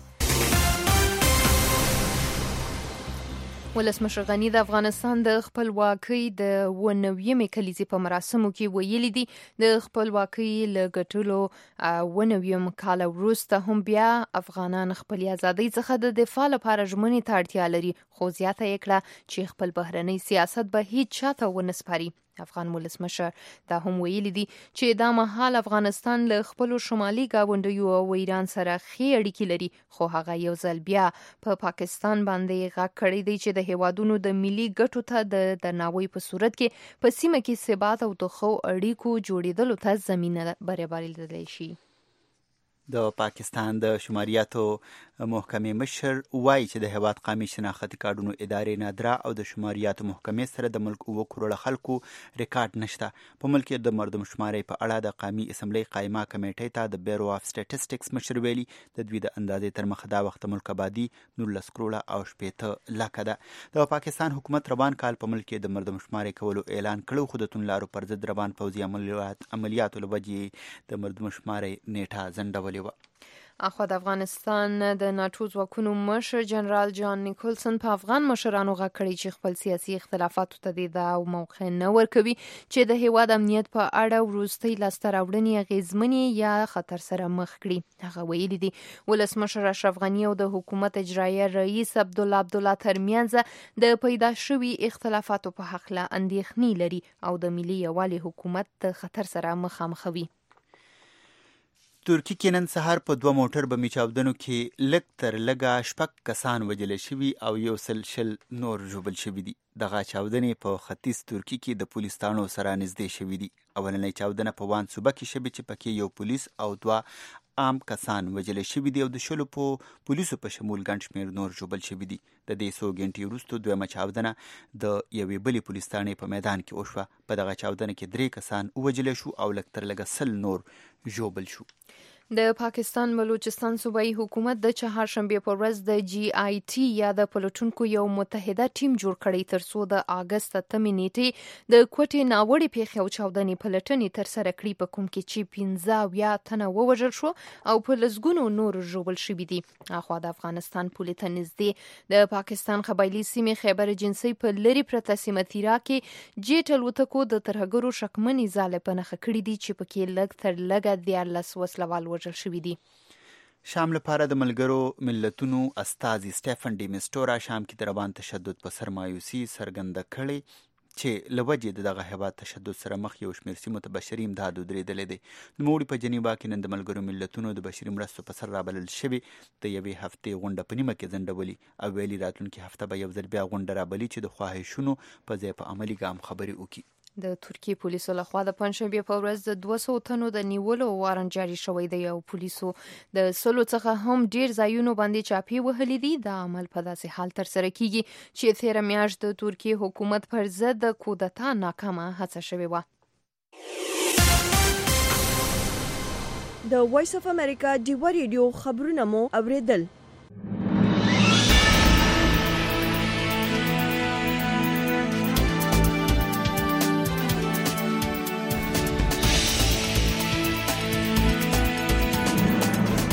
ولسمشر غني د افغانستان د خپلواکۍ د 90مې کلیزې په مراسمو کې ویلي دي د خپلواکۍ له ګټلو 90 کال وروسته هم بیا افغانان خپل ازادۍ څخه د دفاع لپاره ژمنې ته اړتیا لري، خو زیاته یې کړه چې خپل بهرنی سیاست به هیڅ چاته ونه سپاري. افغان ولسمشر دا هم ویلي دي چې دا مهال افغانستان له خپلو شمالي ګاونډیو او ایران سره ښې اړیکې لري، خو هغه یو ځل بیا په پاکستان باندې غږ کړی دی چې د هیوادونو د ملي ګټو ته د درناوي په صورت کې په سیمه کې ثبات او د ښو اړیکو جوړېدلو ته زمینه برابرېدلی شي. د پاکستان د شماریاتو محکمې مشر وایي چې د هیواد قومي شناختي کارډونو ادارې نادره او د شماریاتو محکمې سره د ملک 9 کروڑه خلکو ریکارډ نشته. په ملک کې د مردمشمارۍ په اړه د قومي اسمبلی قایمه کمیټې ته د بیورو اف سټیټسټکس مشر ویلي د دوی د اندازې تر مخه دا وخت ملک آبادي 19 کروڑه او 80 لکه ده. د پاکستان حکومت روان کال په ملک کې د مردمشمارۍ کولو اعلان کړو خو د توندلارو پر ضد روان پوځي عملیاتو له وجې د مردمشمارۍ نیټه ځنډولې. اخوا د افغانستان د ناتو ځواکونو مشر جنرال جان نیکلسن په افغان مشرانو غږ کړی چې خپل سیاسي اختلافاتو ته د موقع نه ورکوي چې د هیواد امنیت په اړه وروستۍ لاسته راوړنې اغېزمنې یا خطر سره مخ کړي. هغه ویلي دي ولسمشر اشرف غني او د حکومت اجرایه رئیس عبدالله ترمنځ د پیدا شوي اختلافاتو په هکله اندېښنې لري او د ملي یووالي حکومت د خطر سره مخامخ وي. ترکی کې نن سهار په 2 موټر بمي چاودنو کې لږ تر لږه 6 کسان وژل شوي او 100 نور ژوبل شوي دي. دغه چاودنې په ختیځ ترکی کې د پولیس تانو سره نږدې شوي دي. اولنۍ چاودنه په وان صوبه کې شوې چې پکې 1 پولیس او 2 عام کسان وژل شوي دي او د 10 پولیسو په شمول ګڼ شمېر نور ژوبل شوي دي. د دې 100 غنټې وروسته دویمه چاودنه د یوې بلې پولیس تانې په میدان کې وشوه. په دغه چاودنه کې 3 کسان وژل شو او لږ تر لږه 100 نور ژوبل شو. د پاکستان بلوچستان صوبایي حکومت د چهارشنبه په ورځ د GIT یا د پلټونکو یو متحده ټیم جوړ کړی ترڅو د اگست 8 نیټې د کوټې ناوړې پیښې او چاودنې پلټنې ترسره کړي په کوم کې چې 15 تنه ووژل شو او په لسګونو نور ژوبل شوي دي. اخوا د افغانستان پولې ته نږدې د پاکستان قبایلي سیمې خیبر جنسي په لري پرته سیمه تیرا کې جیټ الوتکو د ترهګرو شکمنې ځالې په نښه کړي دي چې پکې لږ تر لږه 14 وسلوال شوي دي. شام لپاره د ملګرو ملتونو استازي سټیفن ډي میسټورا شام کې د روان تشدد په سر مایوسي څرګنده کړې چې له وجې دغه هیواد تشدد سره مخ یو شمېر سیمو ته بشري امداد ودرېدلی دی. نوموړي په جنیوا کې نن د ملګرو ملتونو د بشري مرستو په سر رابلل شوې د یوې هفتې غونډه په نیمه کې ځنډولي او ویلي راتلونکې هفته به یو ځل بیا غونډه رابلي چې د خواهشونو په ځای په عملي ګام خبرې وکړي. د ترکیې پولیسو لخوا د پنځشنبې په ورځ د 200 تنو د نیولو وارنټ جاري شوی دی او پولیسو د 100 څخه هم ډیر ځایونو باندې چاپی وهلي دي. دا عمل په داسې حال ترسره کیږي چې 13 میاشت د ترکیې حکومت پر ضد د کودتا ناکامه هڅه شوې وه. د وایس اف امریکا ډیو ریډیو خبرونه مو اوریدل.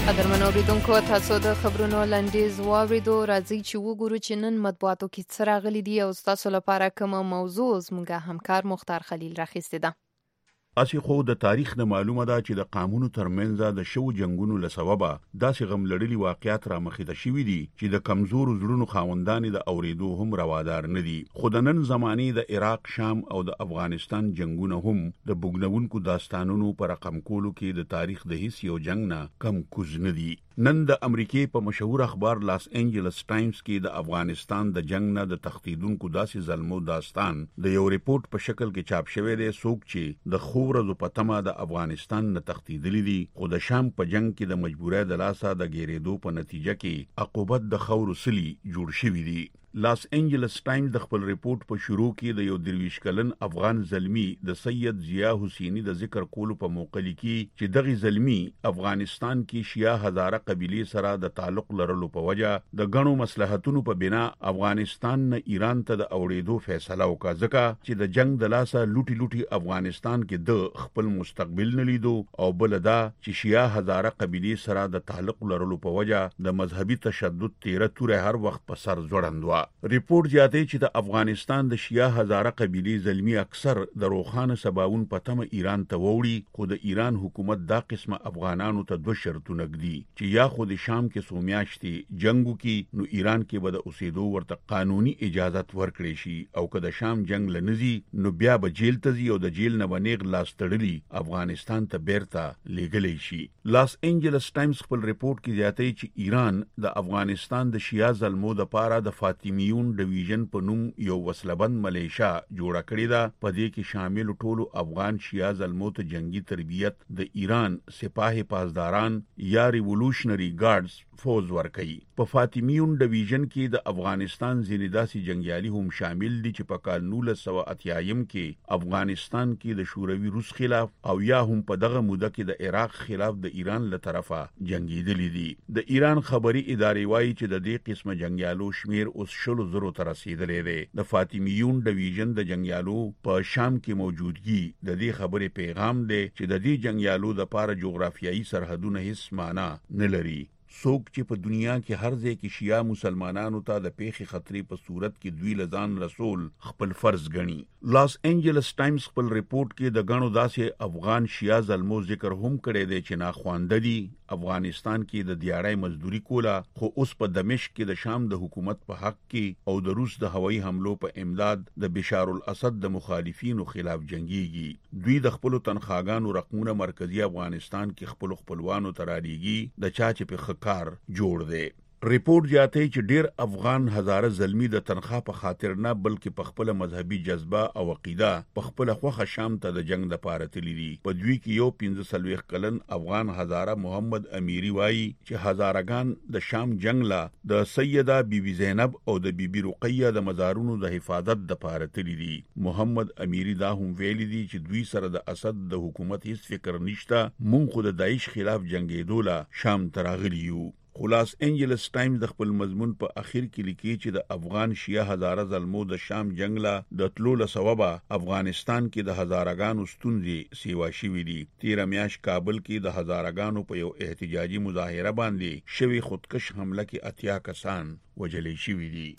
قدرمن اوریدونکو تاسو د خبرونو لنډیز واوریدو. راځي چې وګورو چې نن مطبوعاتو کې څه راغلي دي او تاسو لپاره کومه موضوع زموږ همکار مختار خلیل راخیستې ده. اسی خو د تاریخ نه معلومه ده چې د قانونو ترمنځ د شو جنگونو له سببه داسې غم لړلي واقعیات را مخې ته شوي دي چې د کمزورو زړونو خاوندان د اوریدو هم روادار نه دي. خو د نن زماني د عراق، شام او د افغانستان جنگونه هم د بوګنونکو داستانونو پر رقم کولو کې د تاریخ د هیڅ یو جنگ نه کم کوز نه دي. نن د امریکای په مشهور اخبار لاس انجلس ټایمز کې د افغانستان د جنگ نه د تخطیدونکو داسې ظلمو داستان د یو ریپورت په شکل کې چاپ شوی دی. څوک چې د خورزو په تمه د افغانستان نه تخطیدلی دي، خو د شام په جنگ کې د مجبورۍ د لاسه د ګیرېدو په نتیجه کې عقوبت د خورو سلی جوړ شوی دی. لاس انجلس ټایمز د خپل ریپورت په شروع کې د یو 23 کلن افغان زلمی د سید ضیا حسینی د ذکر کولو په موقع لیکي چې دغه زلمی افغانستان کې شیعه هزاره قبیله سره د تعلق لرلو په وجه د غنو مصلحتونو په بنا افغانستان نه ایران ته د اوړېدو فیصله وکړه، ځکه چې د جنگ د لاسه لوټي افغانستان کې د خپل مستقبل نه لیدو، او بل دا چې شیعه هزاره قبیله سره د تعلق لرلو په وجه د مذهبي تشدد تیره توره هر وخت په سر ځوړند و. ریپورت زیاتوي چې د افغانستان د شیعه هزاره قبیله زلمی اکثر د روخانه سباون په تمه ایران ته ووړي، خو د ایران حکومت دا قسمه افغانانو ته دوه شرطونه ږدي چې یا خو د شام کې څو میاشتې جنگو کې نو ایران کې به د اوسېدو ورته قانوني اجازت ورکړي شي، او که د شام جنگ لنزي نو بیا به جیل ته ځي او د جیل نه باندې لاس تړلي افغانستان ته بیرته لېږلی شي. لاس انجلس ټایمز خپل ریپورت کې زیاتوي چې ایران د افغانستان د شیعه زلمو د پاره د فاطمیون ډیویژن په نوم یو وسلبند ملیشا جوړه کړې ده. په دې کې شامل ټولو افغان شیعه زلمو ته جنگي تربیت د ایران سپاه پاسداران یا ریولوشنری ګارډز فوز ورکړي. په فاطمیون ډیویژن کې د افغانستان ځینې داسې جنگیالي هم شامل دي چې په کال 1980 کې افغانستان کې د شوروي روس خلاف او یا هم په دغه موده کې د عراق خلاف د ایران له طرفه جنگیدلي دي. د ایران خبري ادارې وایي چې د دې قسمه جنگیالو شمیر اوس 100,000 ته رسیدلی دی. د فاطمیون ډیویژن د جنگیالو په شام کې موجودګي د دې خبرې پیغام دی چې د دې جنگیالو د پاره جغرافیایي سرحدونه هیڅ معنا نه لري. څوک چې په دنیا کې هر ځای کې شیعه مسلمانانو ته د پیښې خطرې په صورت کې دوی لزان رسول خپل فرض ګڼي. لاس انجلس ټایمز خپل ریپورت کې د غنو داسې افغان شیعه زلمو ذکر هم کړی دی چې ناخوانده دي، افغانستان کې د دیاړۍ مزدوري کوله، خو اوس په دمشق کې د شام د حکومت په حق کې او د روس د هوایي حملو په امداد د بشار الاسد د مخالفینو خلاف جنگيږي. دوی د خپل تنخواګانو رقمونه مرکزی افغانستان کې خپل خپلوانو ته رالیږي، د چا چې په کار جوړ دی. ریپورت جاته چې ډیر افغان هزاره زلمی د تنخوا په خاطر نه بلکې په خپل مذهبي جذبه او عقیده په خپل خوخه شام ته د جنگ د پاره تللی دي. په دوی کې یو 15 کلن افغان هزاره محمد امیری وایي چې هزارهګان د شام جنگ لا د سیده بیبي زینب او د بیبي رقیه د مزارونو د حفاظت د پاره تللی دي. محمد امیری دا هم ویلي دي چې دوی سره د اسد د حکومت هیڅ فکر نشته، مونږ خو د داعش خلاف جنگیدو لا شام تراغلی یو. لاس انجلس ټایمز د خپل مضمون په اخر کې لیکي چې د افغان شیعه هزاره زلمو د شام جنگ لا د تلو له سببه افغانستان کې د هزارهګانو ستونزې سیوا شوې دي. 13 میاشت کابل کې د هزارهګانو په یو احتجاجي مظاهره باندې شوی خودکش حمله کې 80 کسان وژل شوي دي.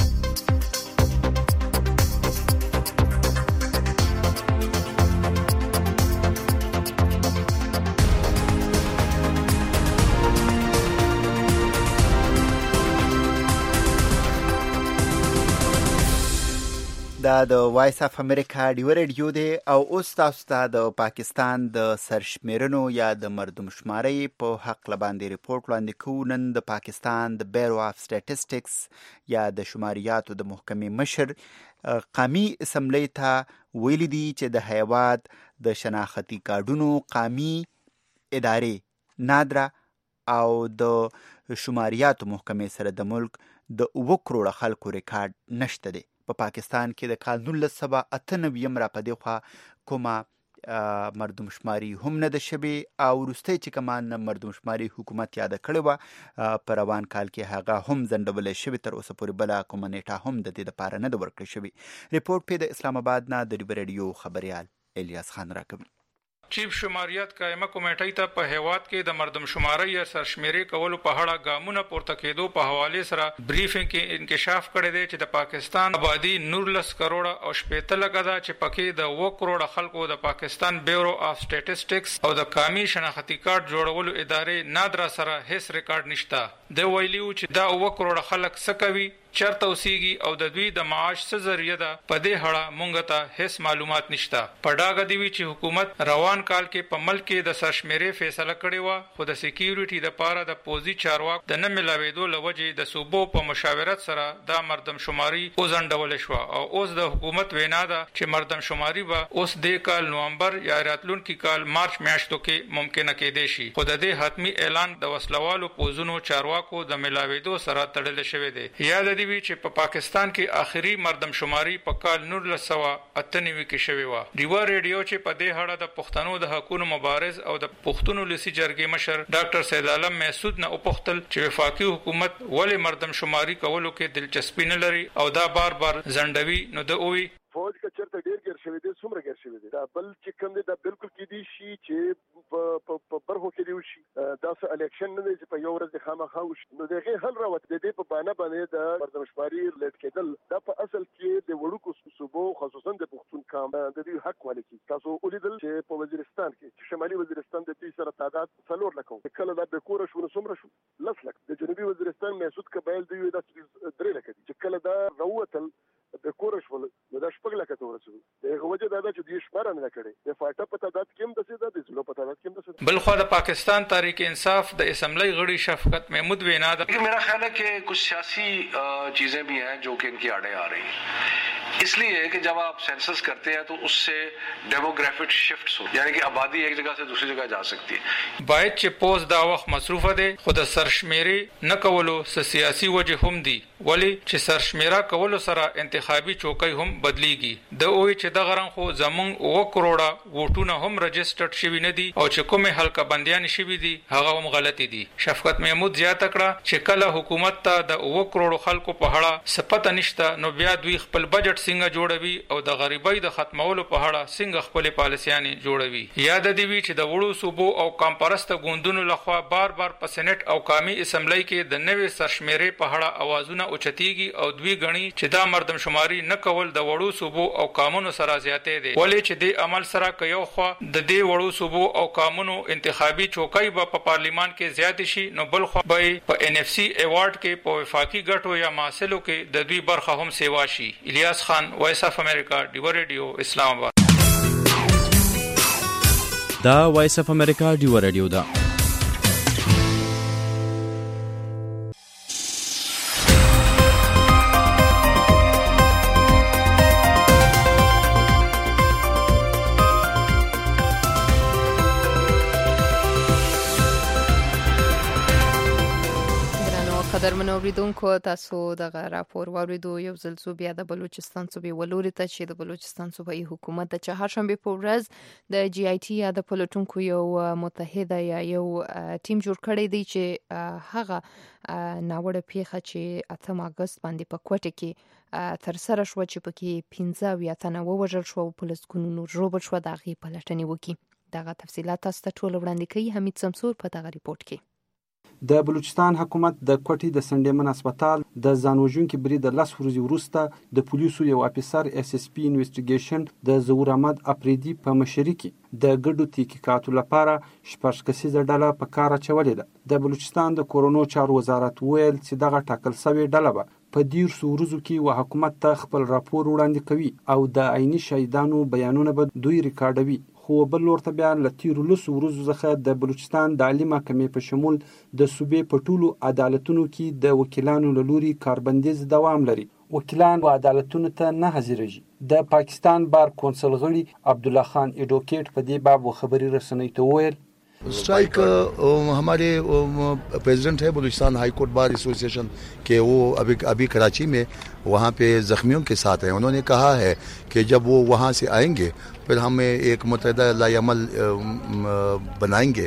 دا د وایس اف امریکا ډیو ریډیو دی او اوس تاسو ته د پاکستان د سرشمیرنو یا د مردمشمارۍ په حق باندې ریپورت وړاندې کوو. نن د پاکستان د بیرو اف سټیټسټکس یا د شماریاتو د محکمې مشر قومي اسمبلی ته ویلي دي چې د هیواد د شناختی کارډونو قومي ادارې نادره او د شماریاتو محکمې سره د ملک د 2 کروڑه خلکو ریکارډ نشته دی. په پاکستان کې د کال 1998 را په دی خوا کومه مردمشماري هم نه ده شوې او وروستی چې کمان مردمشماري حکومت یاده کړې وه په روان کال کې هغه هم ځنډولی شوې، تر اوسه پورې بله کومه نیټه هم د دې دپاره نه ده ورکړې شوې. ریپورټ پې د اسلام آباد نه د ډیو ریډیو خبریال الیاس خان راکوي. چیف شماریات قائمه کمیټې ته په هیواد کې د مردم شماري یا سرشمیري کولو په اړه ګامونه پورته کېدو په حواله سره بریفینګ کې انکشاف کړی دی چې د پاکستان آبادی 19 کروڑه او 80 لک ده چې پکې د 1 کروڑه خلکو د پاکستان بیورو اف سټیټسټکس او د قومي شناختی کارت جوړولو ادارې نادرا سره هیڅ ریکارډ نشته د ویلیو چې دا 1 کروڑه خلک سکوي چرته اوسېږي او د دوی د معاش څه ذریعہ ده په دې اړه مونږ ته هیڅ معلومات نشته په ډاګه دی چې حکومت روان کال کې په ملک کې د سرشمیرې فیصله کړې و خو د سکیورټي د پاره د پوزي چارواک د نه ملاوېدو لوجې د صوبو په مشاورت سره دا مردم شماري اوزنډول شو او اوس د حکومت وینا ده چې مردم شماري به اوس د کال نومبر یا راتلونکي کال مارچ میاشتو کې ممکنه کېدې شي خو د دې حتمی اعلان د وسلوالو پوزونو چارواکو د ملاوېدو سره تړل شوی دی یاد دی چې په پاکستان کې آخري مردم شماري په کال 1998 کې شوی و ډیوا ریډیو چې په دې اړه د پښتنو د حقوقو مبارز او د پښتون لسی جرګې مشر ډاکټر سید عالم محسود نه وپوښتل چې وفاقي حکومت ولې مردم شماري کولو کې دلچسپي نه لري او دا بار ځنډوي نو د اووي فوج کا چرته ډیر ګر شوی دی څومره ګر شوی دی دا بل چې کوم دی دا بالکل کې دی شي چې په برخو کې دی شي دا څه الیکشن نه دی چې په یو ورځ د خامخا وشي نو دغه حل راوت دی په باندې باندې د مردم شماري لیټ کېدل دا په اصل کې د وړوکو صوبو خصوصا د پښتون قوم د دې حق ولکې تاسو ولیدل چې په وزیرستان کې شمالي وزیرستان د دې سره تعداد 4 لک کله دا به کور شو څومره شو لس لک د جنوبي وزیرستان محسود قبایل دی د 3 لک چې کله دا راوتل د کورش ول د شپږ لکه ته ورسېدو دغه وجه دا چې د شمار نه کړي د فاټه په تعداد کې هم د سیده د زلو په تعداد کې هم د سیده بل خو د پاکستان تحریک انصاف د اسمبلی غړي شفقت محمود وینا ده मेरा ख्याल है कि कुछ सियासी चीजें भी हैं जो कि इनकी आड़े आ रही हैं इसलिए कि जब आप सेंसस करते हैं तो उससे डेमोग्राफिक शिफ्ट्स हो यानी कि आबादी एक जगह से दूसरी जगह जा सकती है باید چې پوز دا وخت مصروفه ده خو د سرشمیري نه کولو سیاسي وجه هم دي ولی چې سرشمیرا کولو سره انتخابي چوکۍ هم بدليږي د اوې چې د غران خو زمون 1 کروڑه ووټونه هم رجسټرډ شوی نه دي او چې کومه حلقه بنديان شوی دي هغه هم غلطي دي شفقت محمود زیاته کړه چې کله حکومت ته د 1 کروڑ خلکو په اړه سپته نشته نو بیا دوی خپل بجټ څنګه جوړوي او د غریبۍ د ختمولو په اړه څنګه خپل پالیسيانې جوړوي یاد دی چې د وړو صوبو او کمپرست ګوندونو لخوا بار په سېنات او قومي اسمبلی کې د نوې سرشمیرې په اړه اوازونه اوچتيږي او دوی غني چې دا مردم شماري نه کول د وړو صوبو او قانونو سره زیاتې دي ولې چې د عمل سره کوي خو د دې وړو صوبو او قانونو انتخابي چوکۍ په پارلیمان کې زیات شي نو بل خو به په NFC ایوارډ کې په وفاقي ګټو یا محصلو کې د دوی برخه هم سیوا شي الیاس خان وایس اف امریکا ډیو ریډیو اسلام آباد دا وایس اف امریکا ډیو ریډیو دا قدرمنو اوریدونکو تاسو دغه راپور واوریدو یو ځل څو بیا د بلوچستان صوبې ولوري ته چې د بلوچستان صوبایي حکومت د چهارشنبه په ورځ د GIT یا د پلوټونکو یو متحده یا یو ټیم جوړ کړی دی چې هغه ناوړه پیښه چې 8 اگست باندې په کوټه کې تر سره شو چې پکې 15 یا تنه ووژل شو په لسګونو روبل شو دغه پلټنې وکي دغه تفصيلات تاسو ته ټول وړاندې کوي حمید سمسور په دغه ریپورت کې د بلوچستان حکومت د کوټې د سنډیمن هسپتال د ځانوژونکي برید د 10 ورځې وروسته د پولیسو یو افیسر SSP انویسټیګیشن د ظهور احمد اپریدي په مشرۍ کې د ګډو تحقیقاتو لپاره شپږ کسیزه ډله په کار اچولې ده د بلوچستان د کورونو چارو وزارت ویل چې دغه ټاکل شوی ډله به په 10 ورځو کې و حکومت ته خپل راپور وړاندې کوي او د عیني شهیدانو بیانونه به دوی ریکارډوي خو بل ورته بیا له 13 ورځو څخه د بلوچستان د عالی محکمې په شمول د صوبې په ټولو عدالتونو کې د وکیلانو له لوري کاربندیز دوام لري وکیلان و عدالتونو ته نه حاضرېږي د پاکستان بار کونسل غړي عبد الله خان ایډوکیټ په دې باب خبري رسنۍ ته وویل स्ट्राइक हमारे प्रेसिडेंट है Balochistan High Court Bar Association के वो अभी कराची में वहाँ पे जख्मियों के साथ हैं उन्होंने कहा है कि जब वो वहाँ से आएंगे फिर हम एक मुतहदा लाएअमल बनाएंगे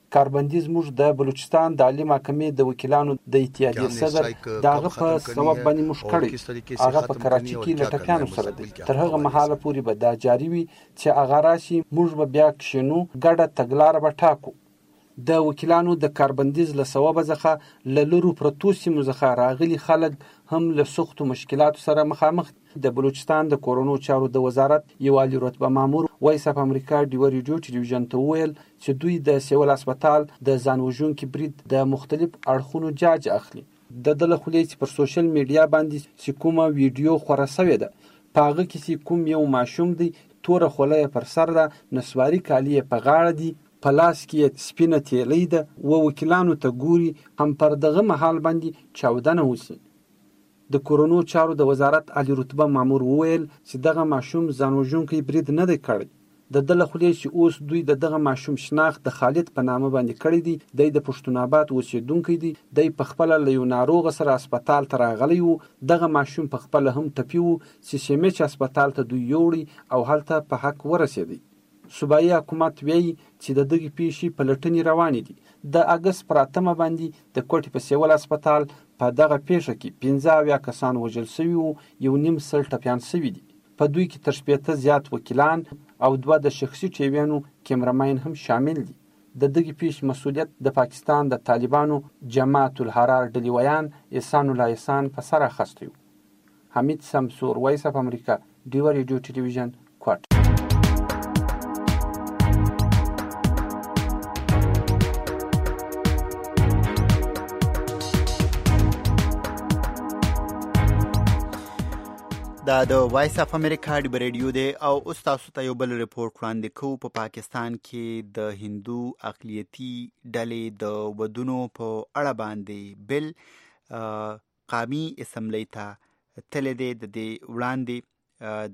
کاربندي زموږ د بلوچستان د عالی محکمې د وکیلانو د اتحادیې صدر دغه په سبب باندې موږ کړی هغه په کراچي کې له ټپیانو سره دی. تر هغه مهاله پورې به دا جاري وي چې هغه راشي، موږ به بیا کښینو، ګډه تګلاره به ټاکو. د وکیلانو د کاربندیز له سببه څخه له لرو پرتو سیمو څخه راغلي خلک هم له سختو مشکلاتو سره مخامخ. د بلوچستان د کورونو چارو د وزارت یو عالی رتبه مامور وایس اف امریکا ډیو ریډیو ټلویزیون ته وویل چې دوی د سیول هسپتال د ځان وژونکي برید د مختلف اړخونو جاج اخلي. د دله خولې چې پر سوشل میډیا باندې چې کومه ویډیو خوره شوې ده په هغه کې چې کوم یو ماشوم دی، توره خوله یې پر سر ده، نسواري کالي یې په غاړه دي، په لاس کې سپینه تیلی ده و وکیلانو ته ګوري هم پر دغه مهال باندې چاودنه وسي. د کورونو چارو د وزارت عالی رتبه مامور وویل چې دغه ماشوم ځان وژونکی برید نه دی کړی. د دله خولې چې اوس دوی د دغه ماشوم شناخت د خالد په نامه باندې کړی دی. دی د پښتون آباد اوسېدونکی دی. دی په خپله له یو ناروغ سره هسپتال ته راغلی و. دغه ماشوم په خپله هم ټپي و چې سیمچ هسپتال ته دوی یوړي او هلته په حق ورسېدی. صوبایي حکومت وایي چې د دغې پیښې پلټنې روانې دي. د اګست پر 8 باندې د کوټې په سیول هسپتال په دغه پیښه کې 15 کسان وژل شوي وو، 1.5 ټپیان شوي دي. په دوی کې تر 80 زیات وکیلان او 2 د شخصي ټیویانو کیمرامین هم شامل دي. د دغې پیښې مسؤلیت د پاکستان د طالبانو جماعت الحرار ډلې ویان احسان الله احسان په سر اخیستی و. حمید سمسور، وایس اف امریکا، ډیو ریډیو ټلویزیون، کوټ. دا د وایس اف امریکا ډیو ریډیو دی او اوس تاسو ته یو بل ریپورت وړاندې کوو. په پاکستان کې د هندو اقلیتي ډلې د ودونو په اړه باندې بل قومي اسمبلی ته تللی دی. د دې وړاندې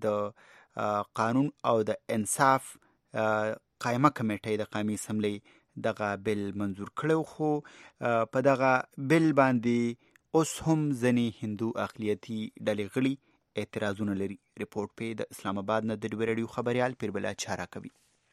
د قانون او د انصاف قائمه کمیټې د قومي اسمبلی دغه بل منظور کړو، خو په دغه بل باندې اوس هم ځینې هندو اقلیتي ډلې غړي اعتراضونه لري. ریپورت په د اسلام آباد نه د ډیو ریډیو خبريال پیربلا چارا کوي.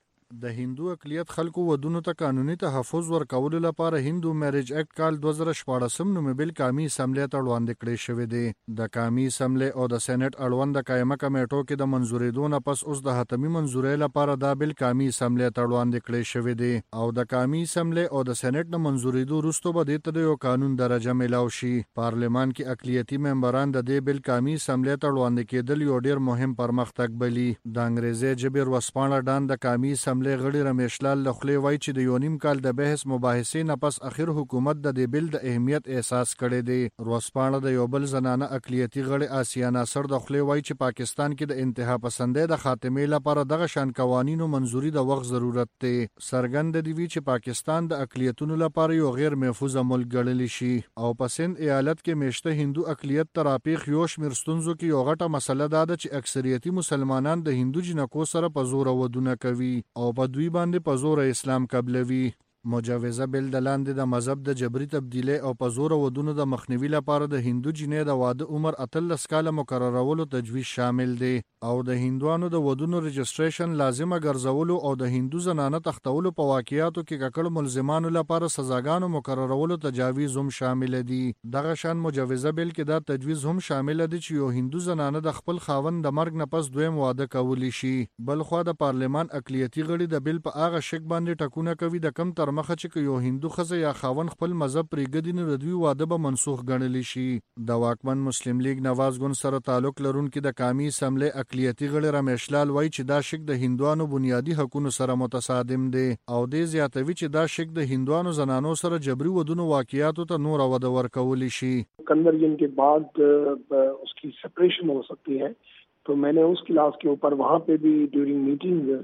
د هندو اقلیت خلکو ودونو ته قانوني تحفظ ورکولو لپاره هندو میریج اکټ کال 2014 نومې بل قومي اسمبلی ته وړاندې کړی شوی دی. د قومي اسمبلی او د سېنات اړوند د قائمه کمیټو کې د منځورېدو نه پس اوس د حتمي منځورۍ لپاره دا بل قومي اسمبلی ته وړاندې کړی شوی دی او د قومي اسمبلی او د سېنات نه منځورېدو وروسته به د یو قانون درجه ملاو شي. پارلمان کې اقلیتي ممبران د دې بل قومي اسمبلی ته وړاندې کېدل یو ډیر مهم پرمختګ بلی. د انګریزي ژبې ورسپانه ډان د قومي اسمبلی غړي رمیشلال لخلې وایي چې د یو نیم کال د بحث مباحثې نه پس اخر حکومت د دې بل د اهمیت احساس کړی دی. ورسپانه د یو بل زنانه اقلیتي غړي آسیا ناصر د خلې وایي چې پاکستان کې د انتها پسندۍ د خاتمې لپاره دغه شان قوانینو منځوري د وخت ضرورت دی. سرګند دی چې پاکستان د اقلیتونو لپاره یو غیر محفوظ ملک ګڼل شي او په سند ایالت کې میشته هندو اقلیت تراپیخ یو شمیر ستونزو کې یو غټه مسله ده چې اکثریتي مسلمانان د هندو جنکو سره په زور ودونه کوي او په دوی باندې په زور اسلام قبلوي. مجوزه بل د لاندې د مذهب د جبري تبدیلی او په زور ودونو د مخنیوي لپاره د هندو جنې د واده عمر 18 کاله مقررولو تجویز شامل دی او د هندوانو د ودونو رجسټریشن لازمه ګرځولو او د هندو زنانه تختولو په واقعیاتو کې ککړ ملزمانو لپاره سزاګانو مقررولو تجاویز هم شامل دي. دغه شان مجوزه بل کې دا تجویز هم شامل دي چې یو هندو زنانه د خپل خاوند د مرګ نه پس دویم واده کولی شي. بل خو د پارلمان اقلیتي غړي د بل په هغه شک باندې ټکونه کوي د کم تر مخه چې یو هندو ښځه یا خاوند خپل مذهب پرېږدي نو د دوی واده به منسوخ ګڼلی شي. د واکمن مسلم لیگ نواز ګوند سره تعلق لرونکي د قومي اسمبلی اقلیتي غړي رمیشلال وایي چې دا شک د هندوانو بنیادی حقونو سره متصادم دی او دې زیاتوي چې دا شک د هندوانو زنانو سره جبري ودونو واقعیاتو ته نور وده ورکولی شي. کنورژن के बाद उसकी सेपरेशन हो सकती है तो मैंने उस क्लास के ऊपर वहाँ पे भी ड्यूरिंग मीटिंग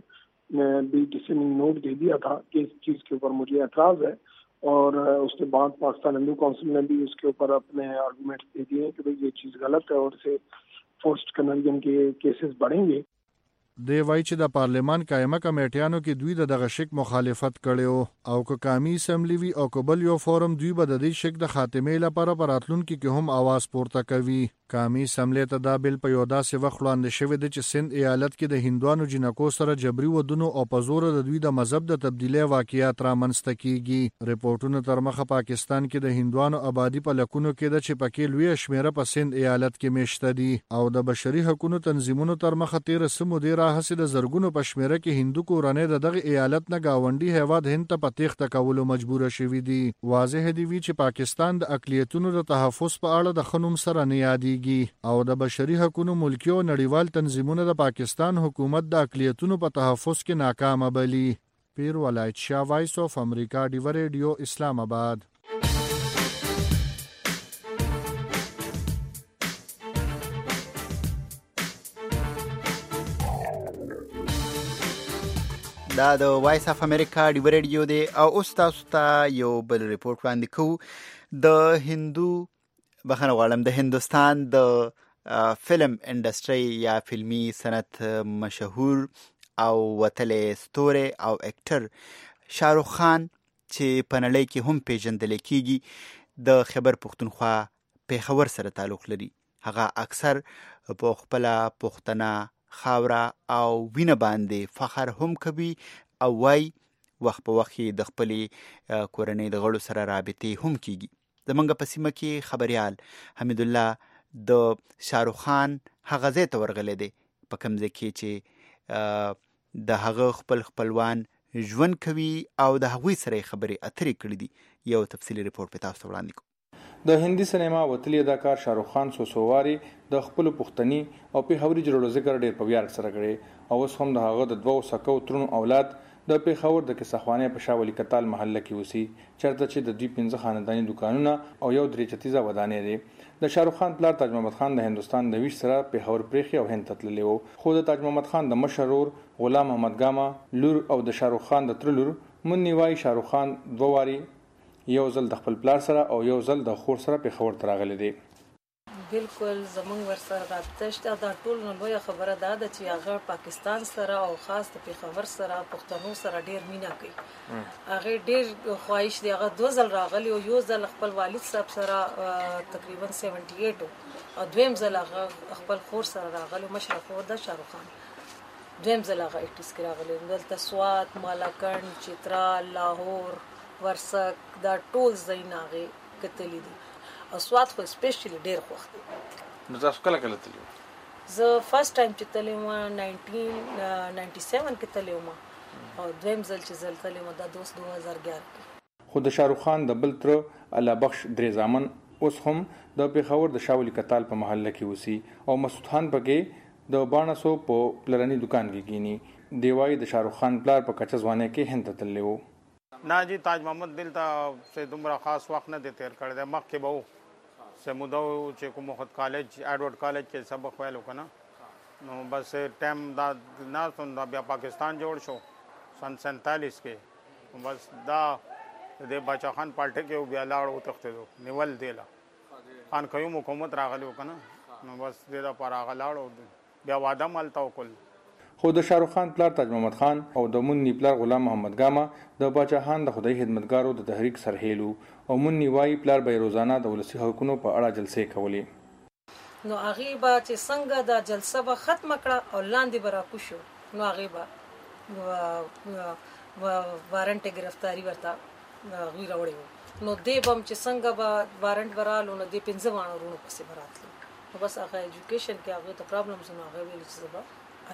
भी डिसेंडिंग नोट दे दिया था कि इस चीज़ के ऊपर मुझे एतराज़ है और उसके बाद पाकिस्तान हिंदू काउंसिल ने भी उसके ऊपर अपने आर्गूमेंट दे दिए कि भाई ये चीज़ गलत है और इससे फोर्स्ड कन्वर्जन के केसेस बढ़ेंगे. دی وایي چې د پارلمان قائمه کمیټیانو کې دوی دغه شک مخالفت کړي او که قومي اسمبلی وی او قبل یو فورم دوی به د دې شک د خاتمې لپاره پراتلونکو کې هم आवाज پورته کوي. قومي اسمبلی ته دا بل په یو داسې وخت وړاندې شوی دی چې سند ایالت کې د هندوانو جنکو سره جبري ودونو او په زور د دوی د مذهب د تبدیلی واقعیات رامنځته کیږي. ریپورتونو تر مخه پاکستان کې د هندوانو آبادی په لکونو کې د چې پکې لوی شمیره په سند ایالت کې میشته دي او د بشري حقوقو تنظیمونو تر مخه تیر سمو دی راهسه د زرګونو په شمیره کې هندو کورنۍ دغه ایالت نه گاونډي هیواد هند ته په تېښته کولو مجبور شوي دي. واضح دی وی چې پاکستان د اقلیتونو د تحفظ په اړه د خنوم سره نه یادېږي او د بشري حقوقو ملکی او نړیوال تنظیمونو د پاکستان حکومت د اقلیتونو په تحفظ کې ناکام بلی. پیر ولایت شاه، وایس اف امریکا، ډیو ریډیو، اسلام آباد. دا د وایس اف امریکا ډیو ریډیو دی او اوس تاسو ته یو بل ریپورت وړاندې کوو. د هندوستان د فلم انډستری یا فلمی صنعت مشهور او وتلې ستوری او اکټر شاهرخ خان چې په نړۍ کې هم پیژندل کیږي د خیبر پختونخوا پېښور سره تعلق لري. هغه اکثر په خپل پښتنه خاوره او وینه باندې فخر هم کوي او وای وخت په وخت د خپلې کورنۍ د غړو سره رابطې هم کیږي. زمونږ په سیمه کې خبريال حمید الله د شاهرخ خان هغه ځای ته ورغلی دی په کوم ځای کې چې د هغه خپلوان ژوند کوي او د هغوی سره خبرې اترې کړې دي. یو تفصیلی ریپورت په تاسو وړاندې کوم. د هندي سینما وتلی اداکار شاهرخ خان سوسوواري د خپل پښتني او پیښوري جوړو ذکر ډیر په ویاړ سره کړي او اوس هم د هغه د دوو سکو ترونو اولاد د پیښور د کیسخوانې په شاولي کتال محله کې اوسي چرته چې د دوی 15 خاندانی دکانونه او یو درې چتیزه ودانې دي. د شاهرخ خان پلار تاج محمد خان د هندستان د ویش سره پیښور پریخي او هند ته تللی وو خو د تاج محمد خان د مشرور غلام محمد ګاما لور او د شاهرخ خان د تر لور منی وای شاهرخ خان دوه واري یو ځل د خپل پلار سره او یو ځل د خور سره پیښور ته راغلی دی. بالکل زمونږ ورسره رابطه شته. دا ټول نو لویه خبره ده چې هغه پاکستان سره او خاص د پیښور سره پښتنو سره ډیر مینا کوي. هغه ډیر خواهش دی. هغه دوه ځل راغلی او یو ځل خپل والد صاحب سره تقریبا 78 او دویم ځل هغه خپل خور سره راغلی مشرف خور د شاهرخ خان. دویم ځل هغه 80 کې راغلی. دلته سوات، مالاکنډ، چترال، لاهور، ورسک دا ټول زیناغه کتلی دي. اسوات خو سپیشلی ډیر خوښ دي. نو تاسو کله تللی؟ زه فرست ټایم چې تللی و 1997 کې تللی و او دویم ځل چې تللی و دا 2011 کې. خو د شاهرخ خان د بل تر الله بخش درې زامن اوس هم د پیښور د شاولي کتال په محله کې اوسي او مسعود خان پکې د بانسو په پلرني دکان کې کینی. دیوای د شاهرخ خان پلار په کچه ځوانه کې هند ته تللی و. نه جی تاج محمد دلته سه دومره خاص وخت نه دی تیر کړی دی. مخکې به و سمودو چې کوم خود کالج ایډورډ کالج کې سبق ویلو کنه نو بس ټایم دا نه بیا پاکستان جوړ شو سن 47 کې بس دا د بچا خان پالټه کې بیا لاړ او تختو نیول دیلا خان قیوم حکومت راغلی کنه نو بس د لپاره غلاړ بیا واده مالته وکړ. خو د شاهرخ خان پلار تاج محمد خان او د منی پلار غلام محمد ګاما د باچاهان د خدای خدمتګارو د تحریک سرهیلو او منی وای پلار به روزانه د ولسی حقوقو په اړه جلسې کولې. نو هغه با چې څنګه دا جلسه به ختم کړه او لاندې برا کوشو نو هغه با وارنټ گرفتاری ورته غوی راوړی نو دې بم چې څنګه با وارنټ ورالو نو دې 15 وانه ورونو پسې براتلو نو بس هغه ایجوکیشن کې هغه ته پرابلمز نه هغه ویل چې زبا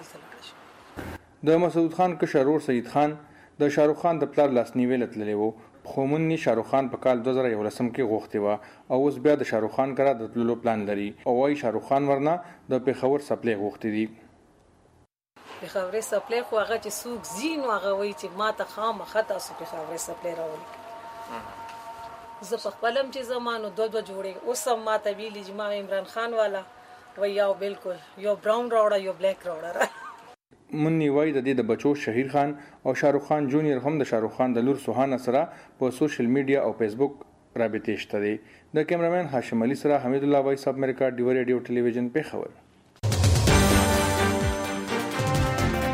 د مسعود خان کشرور سید خان د شاهرخ خان د پلار لاسنیوي لتللی وو. خو منی شاهرخ خان په کال 2011 کې غوښتي و او اوس بیا د شاهرخ خان کرا د تللو پلان لري او وايي شاهرخ خان ورنه د پیښور سپلې غوښتي دي. پیښور سپلې خو هغه چې سوق زین او هغه وایي چې ما ته خامخه تاسو پیښور سپلې راولي. زه په خپلم چې زمانو دوه جوړې اوس هم ما ته ویلي چې ما عمران خان والا و یا بالکل یو براون راوړه یو بلیک راوړه. منی وای د دې د بچو شهیر خان او شاهرخ خان جونیئر هم د شاهرخ خان د لور سوهانه سره په سوشل میډیا او فیسبوک رابطه شته دي. د کیمرامین هاشم علي سره حمید الله وایس اف امریکا ډیو ریډیو ټلویزیون پیښور.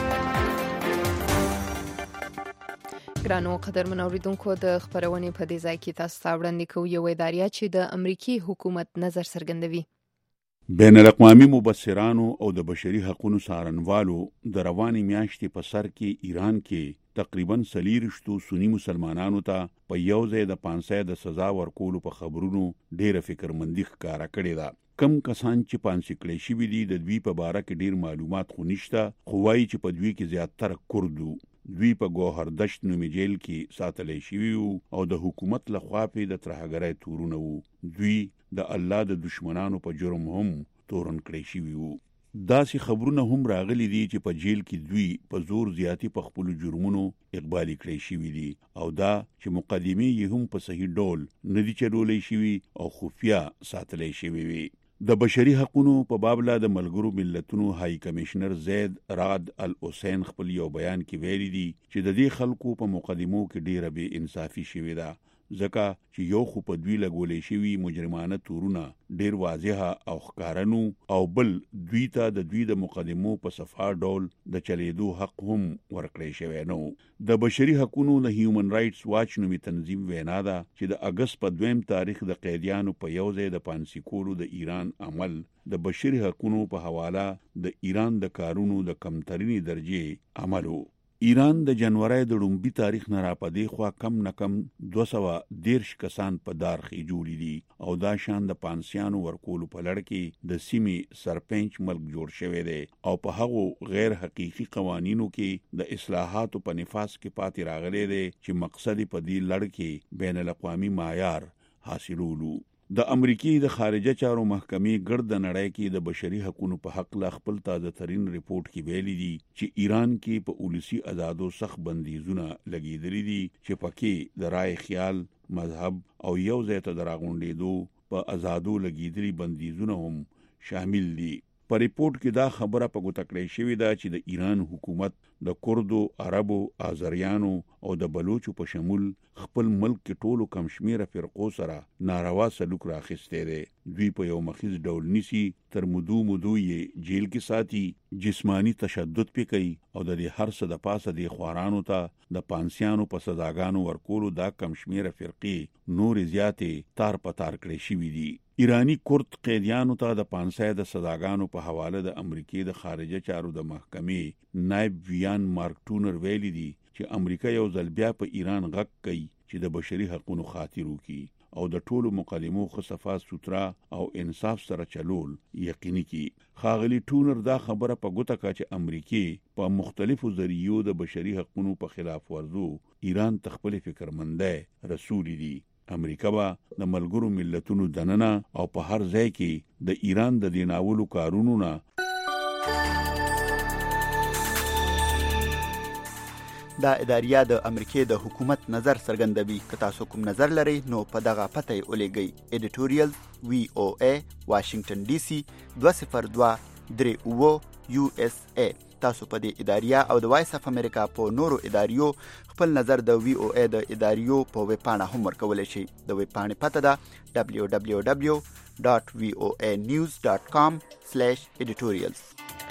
ګرانو قدرمن اوریدونکو د خبرونې په دې ځای کې تاسو ته وړاندې کوو یو ادارې چې د امریکای حکومت نظر څرګندوي. بین الاقوامي مبصرانو او د بشري حقوقو څارنوالو د رواني میاشتې په سر کې ایران کې تقریبا 40 سنی مسلمانانو ته په یو ځای د 500 د سزا ورکولو په خبرونو ډېره فکرمندي ښکارا کړې ده. کم کسان چې پانسي کړي شوي دي د دوی په باره کې ډېر معلومات خو نشته، خو وایي چې په دوی کې زیاتره کردو. دوی په ګوهردشت نومي جیل کې ساتلی شوي او د حکومت لخوا پې د ترهګرۍ تورونه وو. دوی د الله د دشمنانو په جرم هم تورن کړی شوي وو. داسې خبرونه هم راغلي دي چې په جیل کې دوی په زور زیاتی په خپل جرمونو اقبالي کړی شوي دي او دا چې مقدمه یې هم په صحیح ډول ندي چلولې شوي او خفیا ساتلی شوي وي. د بشري حقوقو په بابله د ملګرو ملتونو هاي کمشنر زید رعد الحسین خپل یو بیان کې ویلي دي چې د دې خلکو په مقدمو کې ډیره بې انصافي شوې ده، ځکه چې یو خو په دوی لګولې شوي مجرمانه تورونه ډیر واضحه او ښکارنو او بل دوی ته د دوی د مقدمو په صفا ډول د چلیدو حق هم ورکړی شوی نو. د بشري حقوقو د هیومن رائټس واچ نومي تنظیم وینا ده چې د اگست په 2 تاریخ د قیدیانو په یو ځای د پانسي کولو د ایران عمل د بشري حقوقو په حواله د ایران د کارونو د کمترینی درجه عملو. ایران د جنوري د لومبي تاریخ نه را پدې خوا کم نه کم 213 کسان په دار خې جوړي دي او دا شان د پانسیانو ورکول په لړ کې د سیمې سرپنچ ملک جوړ شوی دی او په هغه غیر حقيقي قوانینو کې د اصلاحاتو په نفاذ کې پاتې راغلي دي چې مقصد په دې لړ کې بین الاقوامي معیار حاصلولو. د امریکای د خارجه چارو محکمې ګرد د نړۍ کې د بشري حقوقو په حق لا خپل تازه ترين ریپورت کې ویلي دي چې ایران کې په اولسي آزادو سخت بندیزونه لګیدلي دي چې پکې د رائے خیال، مذهب او یو ځای ته دراغونډېدو په آزادو لګیدلي بندیزونه هم شامل دي. په ریپورت کې دا خبره په ګوته کړې شوې ده چې د ایران حکومت د کردو، عربو، آذریانو او د بلوچو په شمول خپل ملک کې ټولو کم شمیره فرقو سره ناروا سلوک راخسته دي. دوی په یو مخیز ډول نیسی، تر مودو یې جیل کې ساتي، جسمانی تشدد پې کوي او د دې هر څه د پاسه د خوارانو ته د پانسیانو په سزاګانو ورکولو دا کم شمیره فرقې نور زیاتې تار په تار کړې شوي دي. ایرانی کورد قیدیانو ته د 500 د سزاګانو په حواله د امریکای د خارجه چارو د محکمې نائب ویان مارک ټونر ویلي دي چې امریکا یو ځل بیا په ایران غږ کوي چې د بشري حقوقو خاطر وکړي او د ټولو مقدمو خصفا سوترا او انصاف سره چلول یقیني کی. خاغلی ټونر دا خبره په ګوته کا چې امریکای په مختلفو ذریعو د بشري حقوقو په خلاف ورزو ایران تخپل فکرمنده رسول دي. امریکا با د ملګرو ملتونو دننه او په هر ځای کې د ایران د دیناولو کارونو نه دا اداریه د امریکای د حکومت نظر څرګندوي. که تاسو کوم نظر لرئ نو په دغه پته یې ولېږئ. ایډیټوریال VOA واشنگټن DC 20238 USA. تاسو په دې اداریه او د وایس اف امریکا په نورو اداریو خپل نظر د VOA د اداریو په ویب پاڼه هم ورکولی شئ. د ویب پاڼې پته ده www.voanews.com/editorials.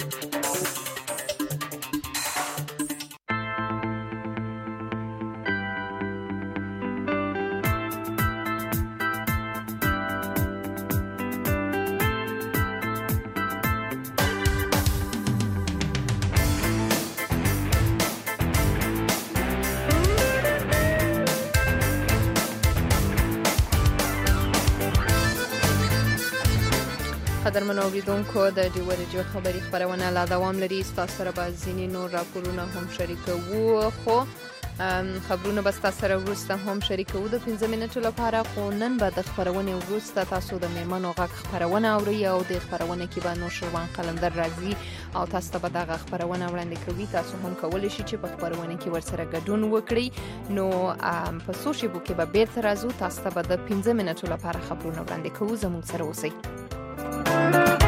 قدرمن اوریدونکو د ډیو رادیو خبری خبرونه لا دوام لري. تاسو سره به ځینې نور راپورونه هم شریکوو، خو خبرونه به تاسو سره وروسته هم شریکوو د 15 منټو لپاره. خو نن به د خبرونه وروسته تاسو د میمنو غږ خبرونه اورئ او د خبرونه کې به نوشروان قلندر راځي او تاسو ته به دغه خبرونه وړاندې کوي. تاسو هم کولی شئ چې په خبرونه کې ورسره ګډون وکړئ. نو په سوشل کې به بیرته راځو، تاسو ته به د 15 منټو لپاره خبرونه وړاندې کوو. زموږ سره اوسئ.